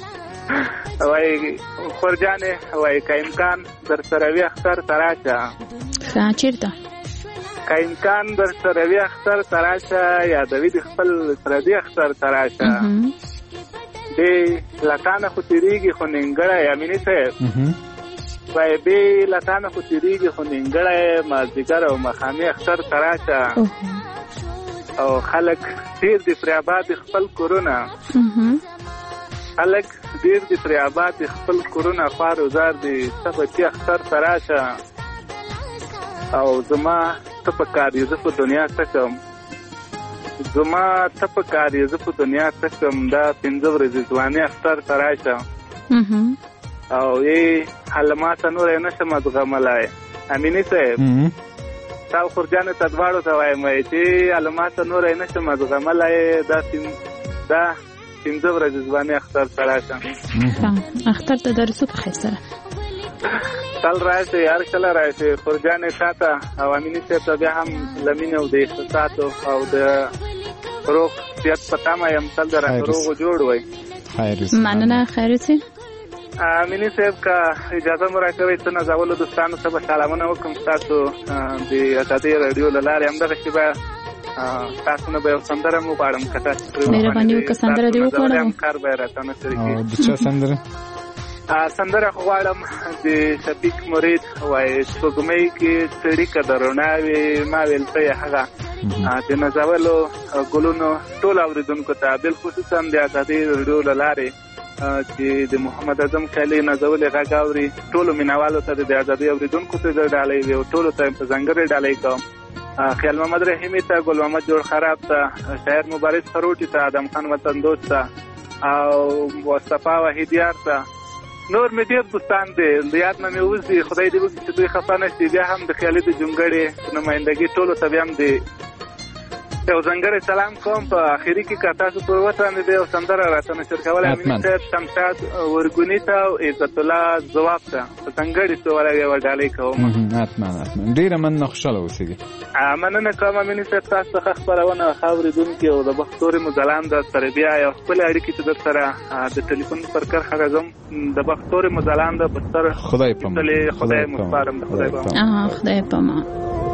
وایي خورجانې وایي که امکان در سره وي اختر ته راشه. چېرته؟ که امکان در سره وي اختر ته راشه یادوي د خپل پردي اختر ته راشه. دې لکانه خو تیریږي خو نیمګړی امیني صاحب وایي بې لکانه خو تیریږي خو نیمګړی مازدیګر او مخامي اختر ته راشه او خلک ډېر دي پرې آباد خپل کورونه خلک ډېر دي پرې آباد خپل کورونه خوار وزار دي ته به چې اختر ته راشه او زما ته په کار یې زه په دنیا څه کوم زما ته په کار یې زه په دنیا څه کوم دا 5 ورځې ځواني اختر ته راشه او یې هله ما ته نور یې نشم زغملی امیني صاحب تا خورجانې ته دواړو ته وایم چې هله ما ته نور یې نشم زغملی دا 5 ورځې ځواني اختر ته راشه اختر ته درسو په خیر سره تل راشي هر کله راشي خورجانې تا ته او امیني صاحب ته بیا هم له مینې او د احساساتو او د روغ صحت په تمه یم تل د روغ جوړ وای مننه خیر سي امیني صاحب که اجازه مو راکوئ څه نازولو دوستانو ته به سلامونه وکړم ستاسو د ازادۍ راډیو له لارې همدغسې به تاسو نه به یو سندره مو غواړم که تاسو مهرباني وکړه سندره دې وغواړم کار به یې راته نه شریکوي د چا سندره سندره خو غواړم د شفیق مرید وایي سپوږمۍ کې څړیکه د رڼا وي ما ویل ته یې هغه د نازولو ګلونو ټولو اورېدونکو ته بالخصوصا د ازادۍ راډیو له لارې چې د محمد اعظم خیالي نازولې غږ اوري ټولو مینوالو ته د ازادۍ اورېدونکو ته د ډالۍ وي او ټولو ته په ځانګړې ډالۍ کوم خیال محمد رحیمي ته ګل محمد جوړ خراب ته شاعر مبارز خروټي ته ادم خان وطن دوست ته او مصطفی وحیدیار ته نور مې ډېر دوستان دي د یاد نه مې وځي خدای دې وکړي چې دوی خفه نه شي بیا هم د خیالي د جونګړې نمایندګي ټولو ته بیا هم د یو ځانګړی سلام کوم په اخري کې که تاسو پر وطن دی یو سندره راته نشر کولی امین صاحب شمشاد ورګوني ته او عزت الله ځواب ته په ځانګړې توګه یوه ډالۍ کوم حتما ډېره مننه خوشحاله اوسېږي مننه کوم امین صاحب تاسو څخه خپرونه ښه اورېدونکي او د بخت تورې مو ځلانده سره بیا یو خپلې اړیکې چې در سره د ټلیفون پر کرښه راځم د بخت تورې مو ځلانده په ستر خدای په امان خدای مو سپارم د خدای په امان خدای په امان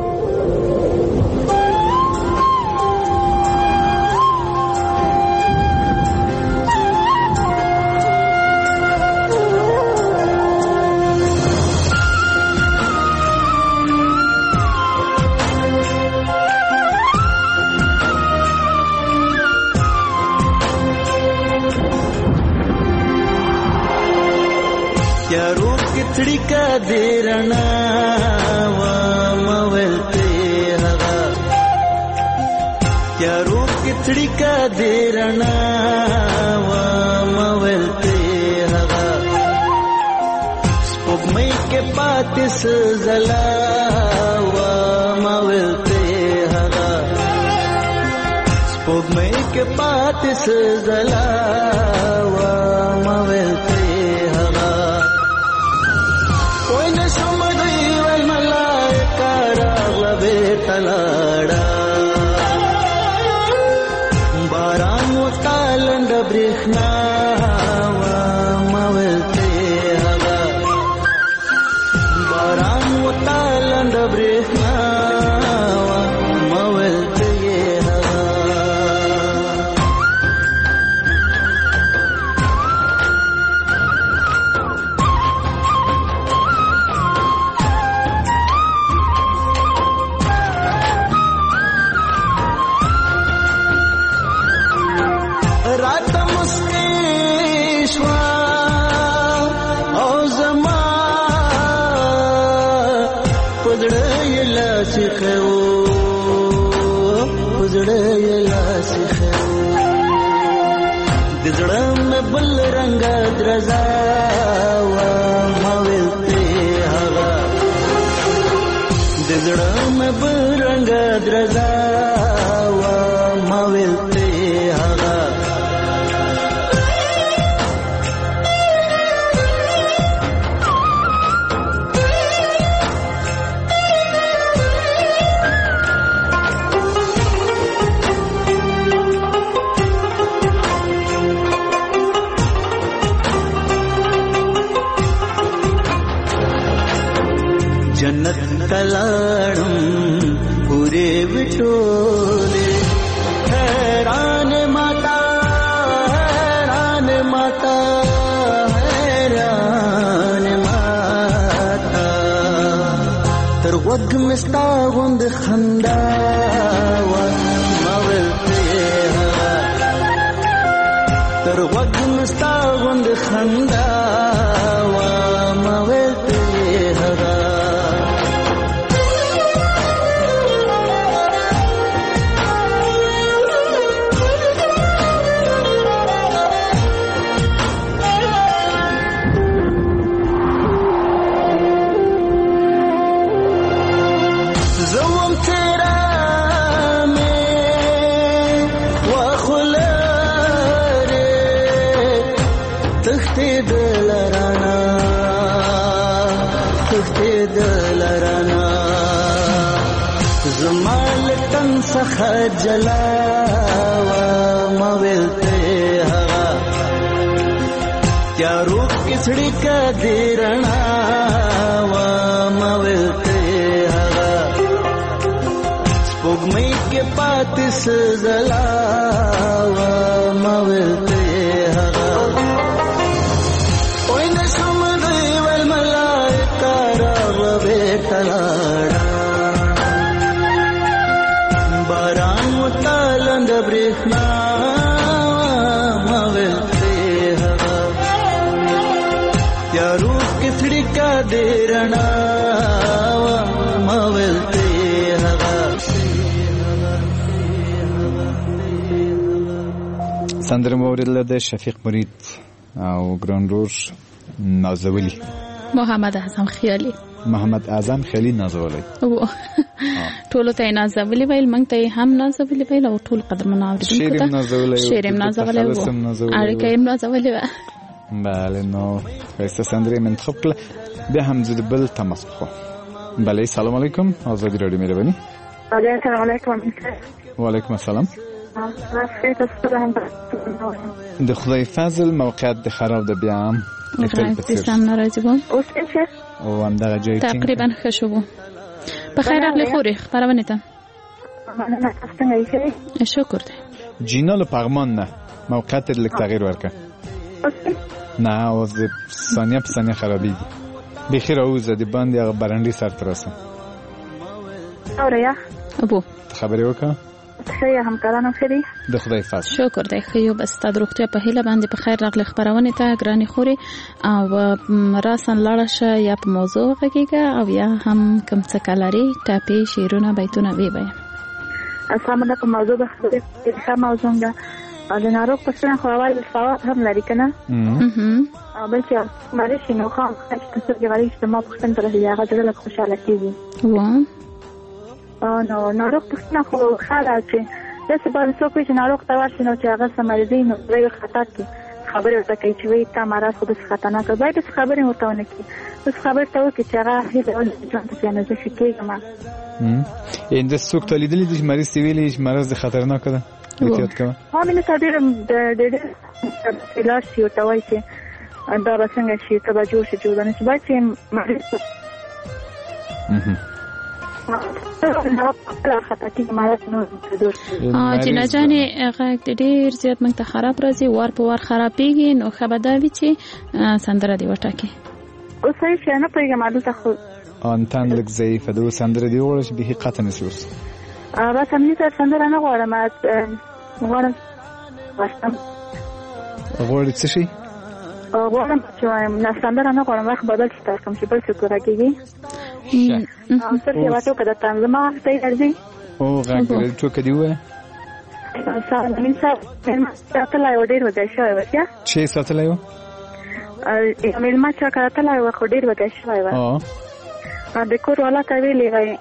का देरना वा मवलते हवा क्या रूप किचड़ी का देरना वा मवलते हवा स्पुगमई के पातिस जला वा मवलते हवा स्पुगमई के पातिस जला वा मवलते तलाड़ा बारान तालंड ब्रिखना मवलते हवा बारान तालंड ब्रिखना मवलते बल रंग द्रजा मवलते हवा दिजड़ा में बल रंग द्रजा मवलते हवा जन्नत तलाड़म पूरे विटोले हैरान माता تر وګ مستا غوند خندا و مولته تر وګ مستا غوند خندا و مولته جلا و مولته هوا کیا روپ کسڑی کا دیرنا و مولته هوا سپوږمۍ کې پاتس زلا و مولته هوا وای نشم دی ول ملائکه را وبتلاړه تالند برېښنا مولته هوا یارو کثړی کا دیرنا مولته هوا سندره موریدله د شفیق مرید او ګرانډور نازولی محمد اعظم خیالي نازولی ټول ته نازولی ویل مونږ ته هم نازولی ویل او ټول قدرمن اوریدونکو ته شعرم نازولی وو اړیکه یې نازولی و. بله نو ښایسته سندرې منتخب کړه. بیا هم زه د بل تماس خو بله سلام علیکم آزادي راډیو مهرباني. السلام علیکم. وعلیکم السلام. د خدای فضل موقعیت د خراب د بیا هم اسلام ناراضي وو او همدغه جای تقریبا ښه شو. په خیر راغلی خوري خبرونه ته شکر دی. جینال پغمان نه موقعیت لک تغییر ورکه نه او د ثانیه په ثانیه خرابېږي بخیر اوزه د باندې هغه برنډي سر ترسه اوریا ابو خبرې وکړه خیر همکارانو خیری د خدای فضل شکر دی. خیو بس تا دروغتیا په هیله باندې په خیر راغلی خبرونه ته ګرانی خوري او راسن لاړه شه یا په موضوع غږیږه او یا هم کوم څه کلاري ټاپي شیرونه بیتونه وی بیا اسامه د موضوع د خبرې ښه موضوع ده د ناروغ په څیر خو اول ثواب هم لري کنه او بل چې مریض نو خو څه غواړي چې ما په څنګه راځي هغه ډېر خوشاله کیږي و نو ناروغ په څنګه خو خاله چې د څه باندې څوک چې ناروغ ته ورشي نو چې هغه سمریزي نو دوی خطر کې خبره ورته کوي چې وي تا مراد خو د خطرناک باید خبره ورته ونه کی بس خبر ته وکړي چې هغه هیڅ ځان ته نه ځي کېږم ان د څوک تلیدلې د مریض ویلې چې مرز خطرناک ده احتیاط کوه. ها مینه تدیر د علاج یو توای چې دا څنګه شي تبا جوړ شي جوړنه چې باید چې مریض جنا جانې هغه ډېر زیات موږ ته خراب راځي وار په وار خرابېږي نو خبرداوي چې سندره دی وټاکي اوس یې نه پېږم عادت خو انتان لک ضعیفه ده سندره دی وړه چې به قطع نشي اوس بس هم نه سندره نه غواړم غواړم څه شي غواړم چې نه سندره نه غواړم وخت بدل شي تاسو کوم چې بل څه راګيږي او څه یو وخت کده تاسو ما ستې درځي او غاګل څه کدی و ساتلای و ډیر وځي شوی و چې ساتلای و مېلمه چې کاتلای و خو ډیر وځي شوی و د کور والا ته ویلې وای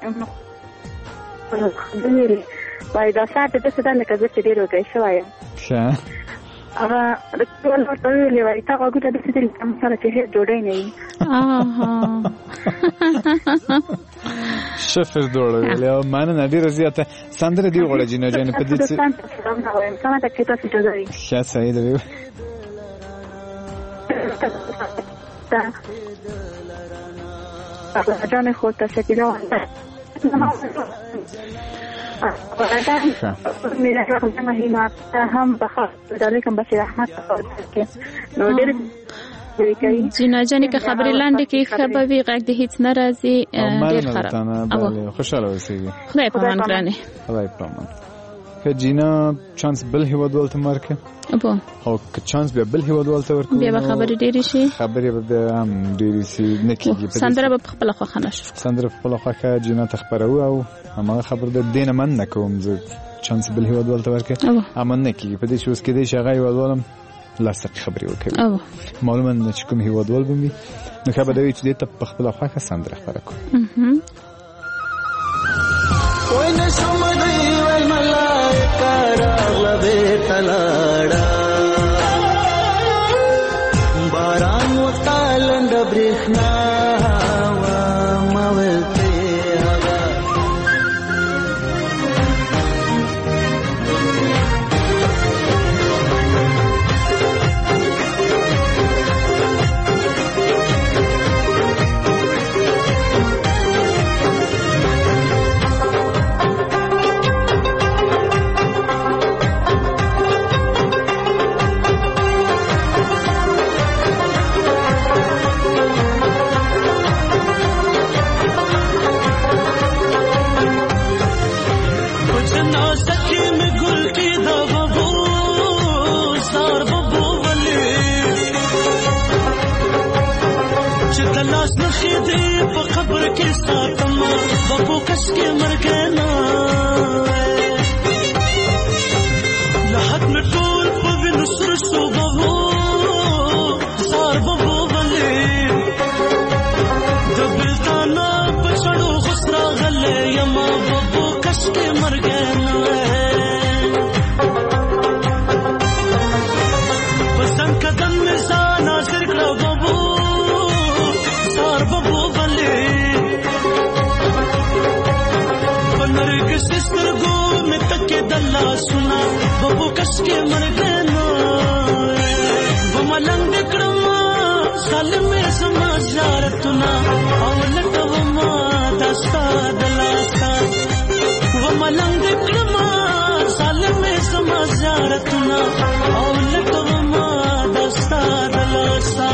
وای دا ساعت د څه دلته کې چې ډیر وځي شوی ښه هغه د ټول ورته ویلې وای تا هغه ته د څه دل کوم سره چې هیڅ جوړې نه وي شفر دوړې له مانه نډیر زیاته سندره دی وړه جنې جن په دې څه سمه ته کې تاسو جوړوي ښه صحیح دی جانه خود تشکیل میرا هم بخار دلیکم بشیر احمد که نو ډېر خبرې کوي. جنا جانې که خبرې لاندې کې خبرې غږ د هیڅ ناراضي ډېر خراب. بله خوشاله اوسئ. خدای په امان ګرانې. خدای په امان. که جینا چانس بل هیوادوال ته مرکه او که چانس بیا بل هیوادوال ته ورکو بیا به خبرې ډېرې شي. خبرې به هم ډېرې شي نه کېږي. سندره به په خپله خوښه نه شو. سندره په خپله خوښه جینا ته خپروو او هماغه خبر د دې نه من نه کوم زه چانس بل هیوادوال ته ورکه امن نه کېږي. په دې چې اوس کېدی شي هغه هیوادوال هم لاس دقیقې خبرې وکړي. معلومه نه چې کوم هیوادوال به وي نو ښه به دا وي چې دې ته په خپله خوښه سندره خپره کړو. وای نشم دی وای ملائکه راغله بیرته لاړه باران وتا لنډه برېښنا وه ما ویل ته هغه په قبر کې ساتم بابو کس کې مرګنا لحد مې ټول په وینو سر شو بابو سار بابو ولې د بلتانا په شړو خسرا غلې یما بابو کس کې مرګنا پسند قدم مې ځان حاضر کړو بابو सिस्टर गो में तके दल्ला सुना बबू कस के मर गए ना वो मलंग दिकड़मा साल में समाचार तुना औलट वो माँ दस्ता दलास्ता वो मलंग दिकड़मा साल में समाचार तुना औलट वो माँ दस्ता दलास्ता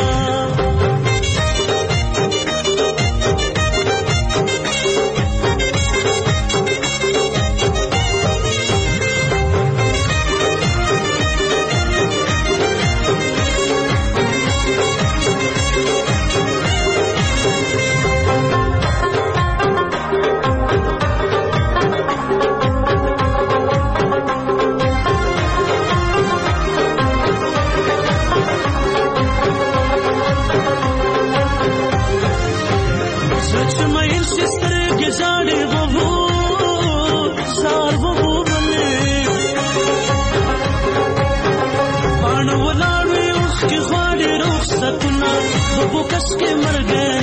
कस के मर गए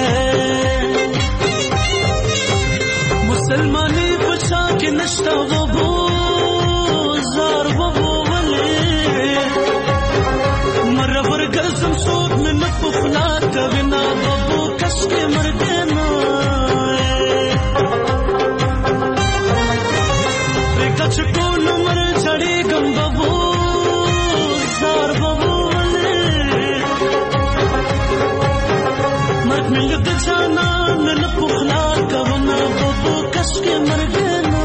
मुसलमानी बचा के नशा वो जार वो वले मरबर गजम सोद में न पुखला कविना बबू कस के मर गए गच को न मर चढ़े गम बबू जार बबू मिल जाना मिल पुखला कवना बबू कस के मर गना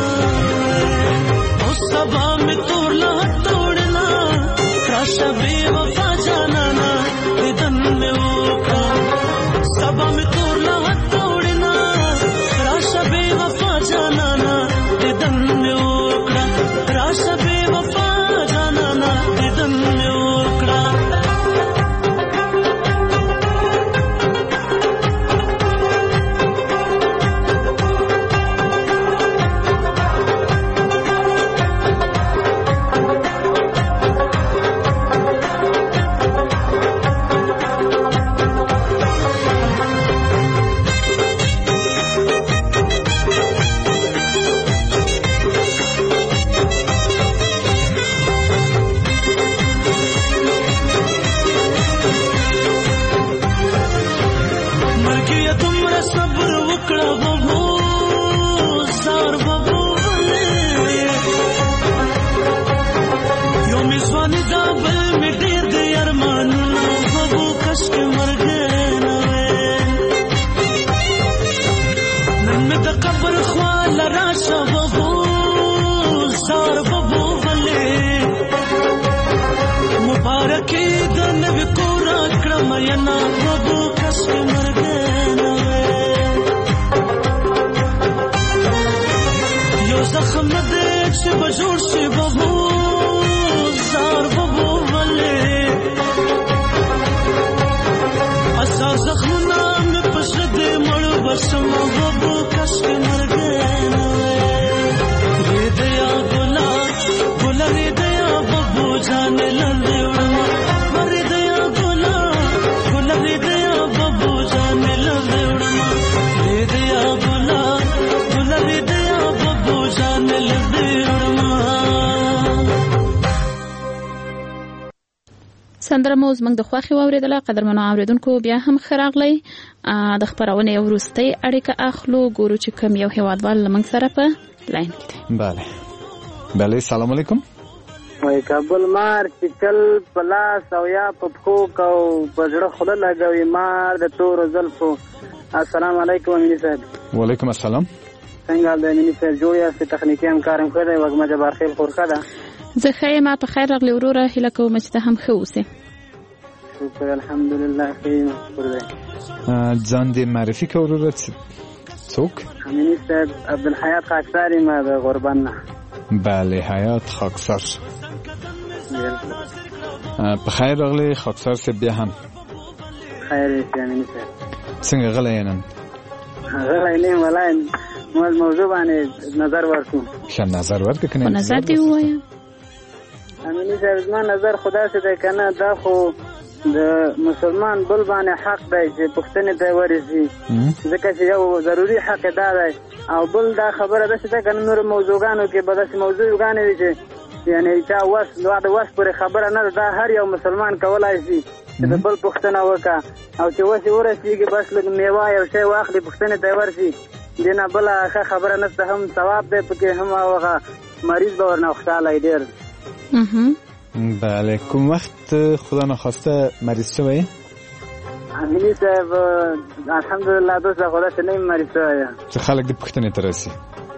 उस सभा में तोड़ना तोड़ना राशा बेवफा जाना ना इधन में ओखा सभा में तोड़ना तोड़ना राशा बेवफा जाना ना इधन में ओखा राशा बेवफा जाना ना इधन में ओखा Baba لراشا بابو زار بابو ولې مبارکي د نبی کورا کړم ینا بابو کس مرګنه یو زخم دې چې بجوړ شي بابو زار بابو ولې اساس زخمنا مې پښه دې مړ بسم بابو کس مرګنه ریدیا ګلا ګلا ریدیا بابو جان لندې وړما ریدیا ګلا ګلا ریدیا بابو جان لندې وړما ریدیا ګلا ګلا ریدیا بابو جان لندې وړما. سندره مو زموږ د خوښي واوریدله. قدرمنو اوریدونکو بیا هم خراغلی د خبرونه ورستۍ اړیکه اخلو ګورو چې کوم یو هیوادوال لمنګ سره په لاین کې دی. بله السلام علیکم. وای کابل مار چې کل پلاس او یا په پخو کو بجړه خله لګوي مار د تور زلفو. السلام علیکم امین صاحب. وعلیکم السلام. څنګه د امین صاحب جوړ یاست؟ تخنیکی همکارم کړی وګما جبار خیل خورخه ده. زه ښه ما په خیر راغلی وروره هیله کوم چې ته هم ښه اوسې. شکر الحمدلله ښه یم شکر دی. ځان دې معرفي کړه وروره څوک؟ امین صاحب عبدالحیات خاکسار یم د غربان نه. بله حیات خاکسار. په خیر راغلی خاکسار صاحب. بیا هم خیر یې امین صاحب. څنګه غلی یې نن؟ غلی نه یم والله موضوع باندې نظر ورکوم. ښه نظر ورکړه که نه؟ نظر دې ووایه. امین صاحب زما نظر خدا څه دی که نه دا خو د مسلمان بل باندې حق دی چې پوښتنې ته ورسي ځکه چې یو ضروري حق دا دی او بل دا خبره داسې ده که نه نورو موضوعګانو کې به داسې موضوعګانې وي چې یعنې چا وس د وس پورې خبره نه ده. دا هر یو مسلمان کولی شي چې د بل پوښتنه وکړه او چې وس یې ورسېږي بس لږ میوه یو شی واخلي پوښتنې ته ورسي دې نه بله ښه خبره نشته. هم ثواب دی پکې هم هغه مریض به ورنه خوشحاله وي ډېر. بله کوم وخت خدا نخواسته مریض شوی؟ امینی صاحب الحمدلله دوسته خدا څه نه یم مریض شوی چې خلک دې پوښتنې ته راسي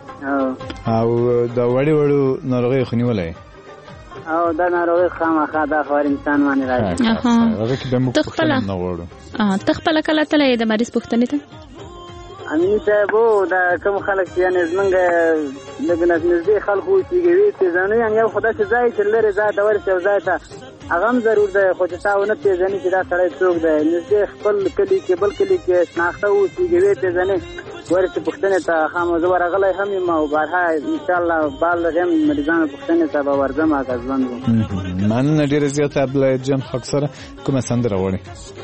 او دا وړې وړو ناروغۍ خو نیولی او دا ناروغي خامخا دا خو انسان باندې راځي. هغه کې به موږ پوښتنه نه غواړو. ته خپله کله تللی د مریض پوښتنې ته؟ امین صاحب دا کوم خلک چې یعنې زمونږ لږ نږدې خلکو اوسېږي پېژنو یعنې یو خو داسې ځای چې لرې ځای ته ورسې او ځای ته هغه هم ضرور دی خو چې تا ونه پېژنې چې دا سړی څوک دی نږدې خپل کلي کې بل کلي کې شناخته اوسېږي ویې پېژنې ورسې پوښتنې ته خامه زه ورغلی هم یم او بارها انشاءالله بال هم مریضانو پوښتنې ته به ورځم هغه ژوند وم. مننه ډېره زیاته عبدالحیات جان خاکساره. کومه سندره غواړې؟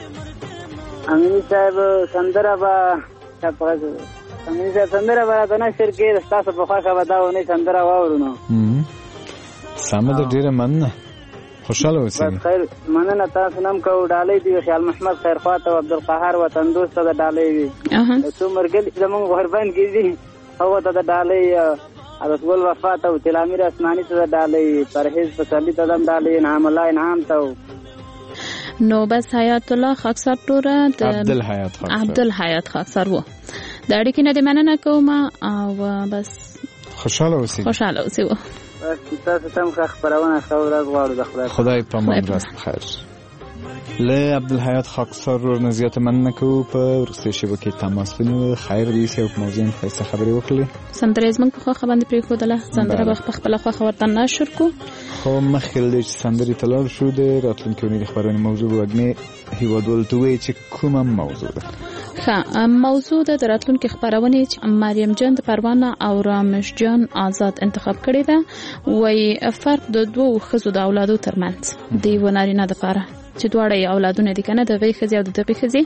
امیني صاحب سندره به امین صاحب سندره به راته نشر کړي ستاسو په خوښه به دا ونې سندره واورو نو. سمه ده ډېره مننه خوشحاله اوسئ. خیر مننه تاسو نه هم کوو. ډالۍ دي خیال محمد خیرخوا ته عبدالقهار وطن دوست ته د ډالۍ وي څو ملګري زمونږ غربند کې دي هغو ته د ډالۍ رسګل وفا ته و تلامیر اسماني ته د ډالۍ پرهیز پسرلي ته د ډالۍ انعام الله انعام ته نو بس حیات الله خاکسار توره د عبدالحیات خاکسار و د اړیکې نه د مننه کوم او بس خوشحاله اوسئ و بس تاسو هم ښه خپرونه ښه ورځ غواړو د خدای په امان راست بخیر. له عبدالحیات خاکسار ورنه زیاته مننه کوو. په وروستۍ شېبو کې تماس ونیو. خیر دې ایسي او په موضوع ښایسته خبرې وکړلې. سندره یې زموږ په خوښه باندې پرېښودله. سندره به په خپله خوښه ورته نشر کړو خو مخکې له دې چې سندرې ته لاړ شو د راتلونکې اونۍ د خپرونې موضوع به وږمې هیوادوالو ته ووایي چې کومه موضوع ده. ښه موضوع ده د راتلونکې خپرونې چې مریم جان د پروانه او رامش جان آزاد انتخاب کړې ده. وایي فرق د دوو ښځو د اولادو ترمنځ د یوه نارینه دپاره چې دواړه یې اولادونه دي که نه د هغې ښځې او د دغې ښځې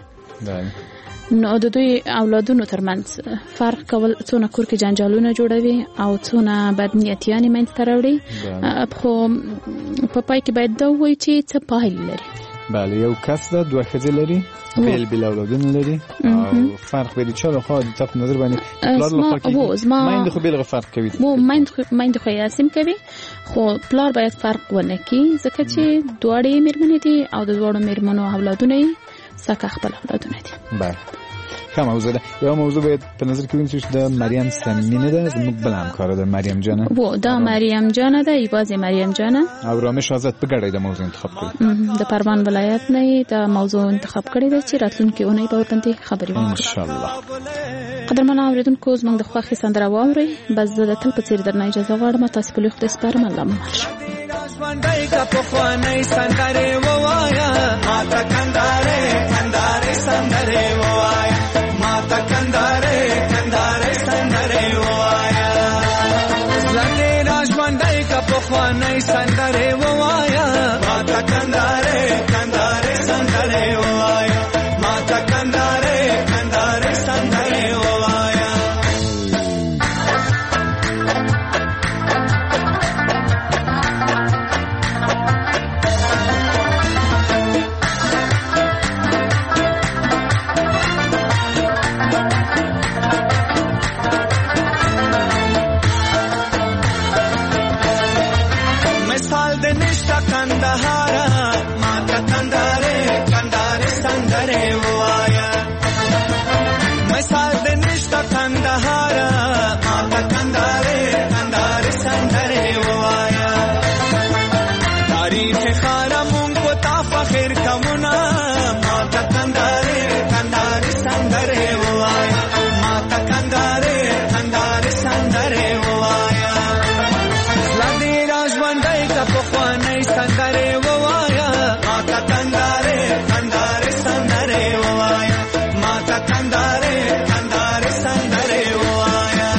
نو د دوی اولادونو ترمنځ فرق کول څونه کور کې جنجالونه جوړوي او څونه بدنیتیانې منځته راوړي خو په پای کې باید دا ووایي چې څه پایلې لري. بله یو کس ده دوه ښځې لري بیل بیل اولادونه لري او فرق به د چا لخوا د تا په نظر باندې پلار لخوا کېږي میندې خو بیلغه فرق کوي میندې خو یاسیم کوي خو پلار باید فرق ونه کړي ځکه چې دواړې مېرمنې دي او د دواړو مېرمنو اولادونه یې سکه خپل اولادونه دي. بله ښه موضوع ده. یو موضوع باید په نظر کې ونیسو چې د مریم صمیمي ده، زموږ بل همکاره ده مریم جانه. و دا مریم جانه ده، یوازې مریم جانه او رامش آزاد په ګډه د موضوع انتخاب کړی. د پروان ولایت نه د موضوع انتخاب کړی ده چې راتلونکي اونۍ به ورباندې خبرې وکړو ان شاء الله. قدرمن اوریدونکو زموږ د خوښې سندره واورئ. بس زه د تل په څیر درنه اجازه غواړم تاسو په لوی خدای سپارم. الله مو مل شه. ژوندۍ کا پخوانۍ سندرې ووایه ماته کندارې کندارې سندرې ووایه ماته کندارې کندارې سندرې ووایه زړه را ژوندۍ کا پخوانۍ سندرې ووایه ماته کندارې کندارې سندرې ووایه ماته کندارې کندارې سندرې ووایه کندهارا ماته کندارې کندارې سندرې ووایه مثال د نشته کندهارا ماته کندارې کندارې سندرې ووایه تاریخ خارا مونږ په تا فخر کوونه ماته کندارې کندارې سندرې ووایه ماته کندارې کندارې سندرې ووایه زړه را ژوندۍ کا پخوانۍ سندرې ووایه ماته کندارې کندارې سندرې ووایه ماته کندارې کندارې سندرې ووایه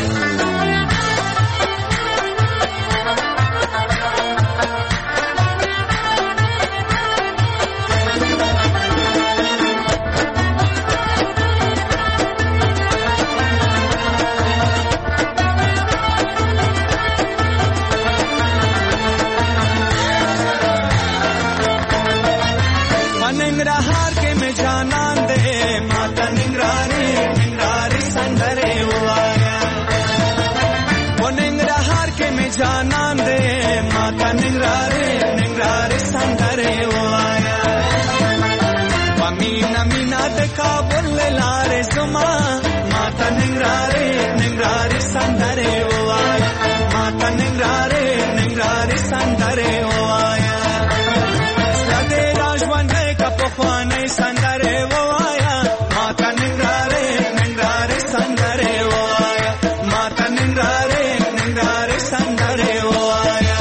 ننګرهار کې مې جانان دې ماته ننګرهاري ننګرهاري سندرې ووایه و ننګرهار کې مې جانان دې ماته ننګرهاري ننګرهاري سندرې ووایه و مینا مینا د کابل لارې زما ماته ننګرهاري ننګرهاري سندرې ووایه ماته ننګرهاري ننګرهاري سندرې ووایه پخوانۍ سندرې ووایه ماته ننګرهارې ننګرهارې سندرې ووایه ماته ننګرهارې ننګرهارې سندرې ووایه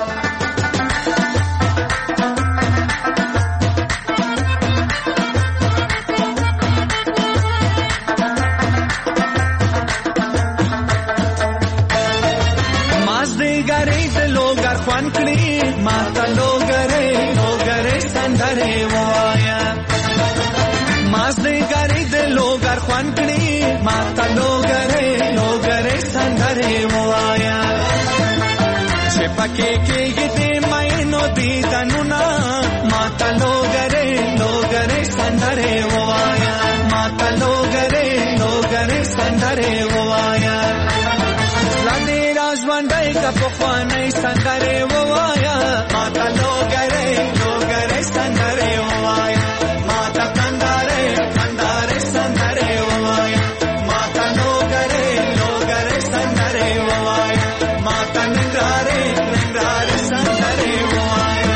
مازدیګرې د لوګر خوند کړي ماته لوګرې لوګرې سندرې ووایه مازدیګرې د لوګر خوند کړي ماته لوګرې لوګرې سندرې ووایه چې پکې کېږي د مینو دیدنونه ماته لوګرې لوګرې سندرې ووایه ماته لوګرې لوګرې سندرې ووایه زړه را ژوندۍ کا پخوانۍ سندرې ووایه ماته لوګرې لوګرې سندرې ووایه ماته کندارې کندارې سندرې ووایه ماته لوګرې لوګرې سندرې ووایه ماته ننګرهارې ننګرهارې سندرې ووایه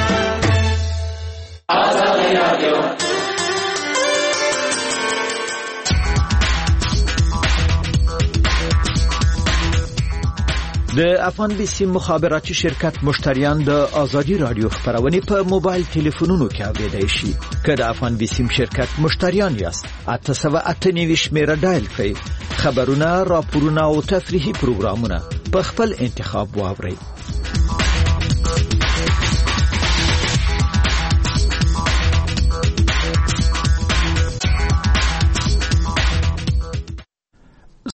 آزادي رادیو د افغان بیسي مخابراتي شرکت مشتریان د آزادي رادیو خبرونه په موبایل ټلیفونونو کې اوریدای شي. که د افغان بیسي شرکت مشتریان یاست 898 شمیره ډایل کړئ. خبرونه، راپورونه او تفریحي پروګرامونه په خپل انتخاب واورئ.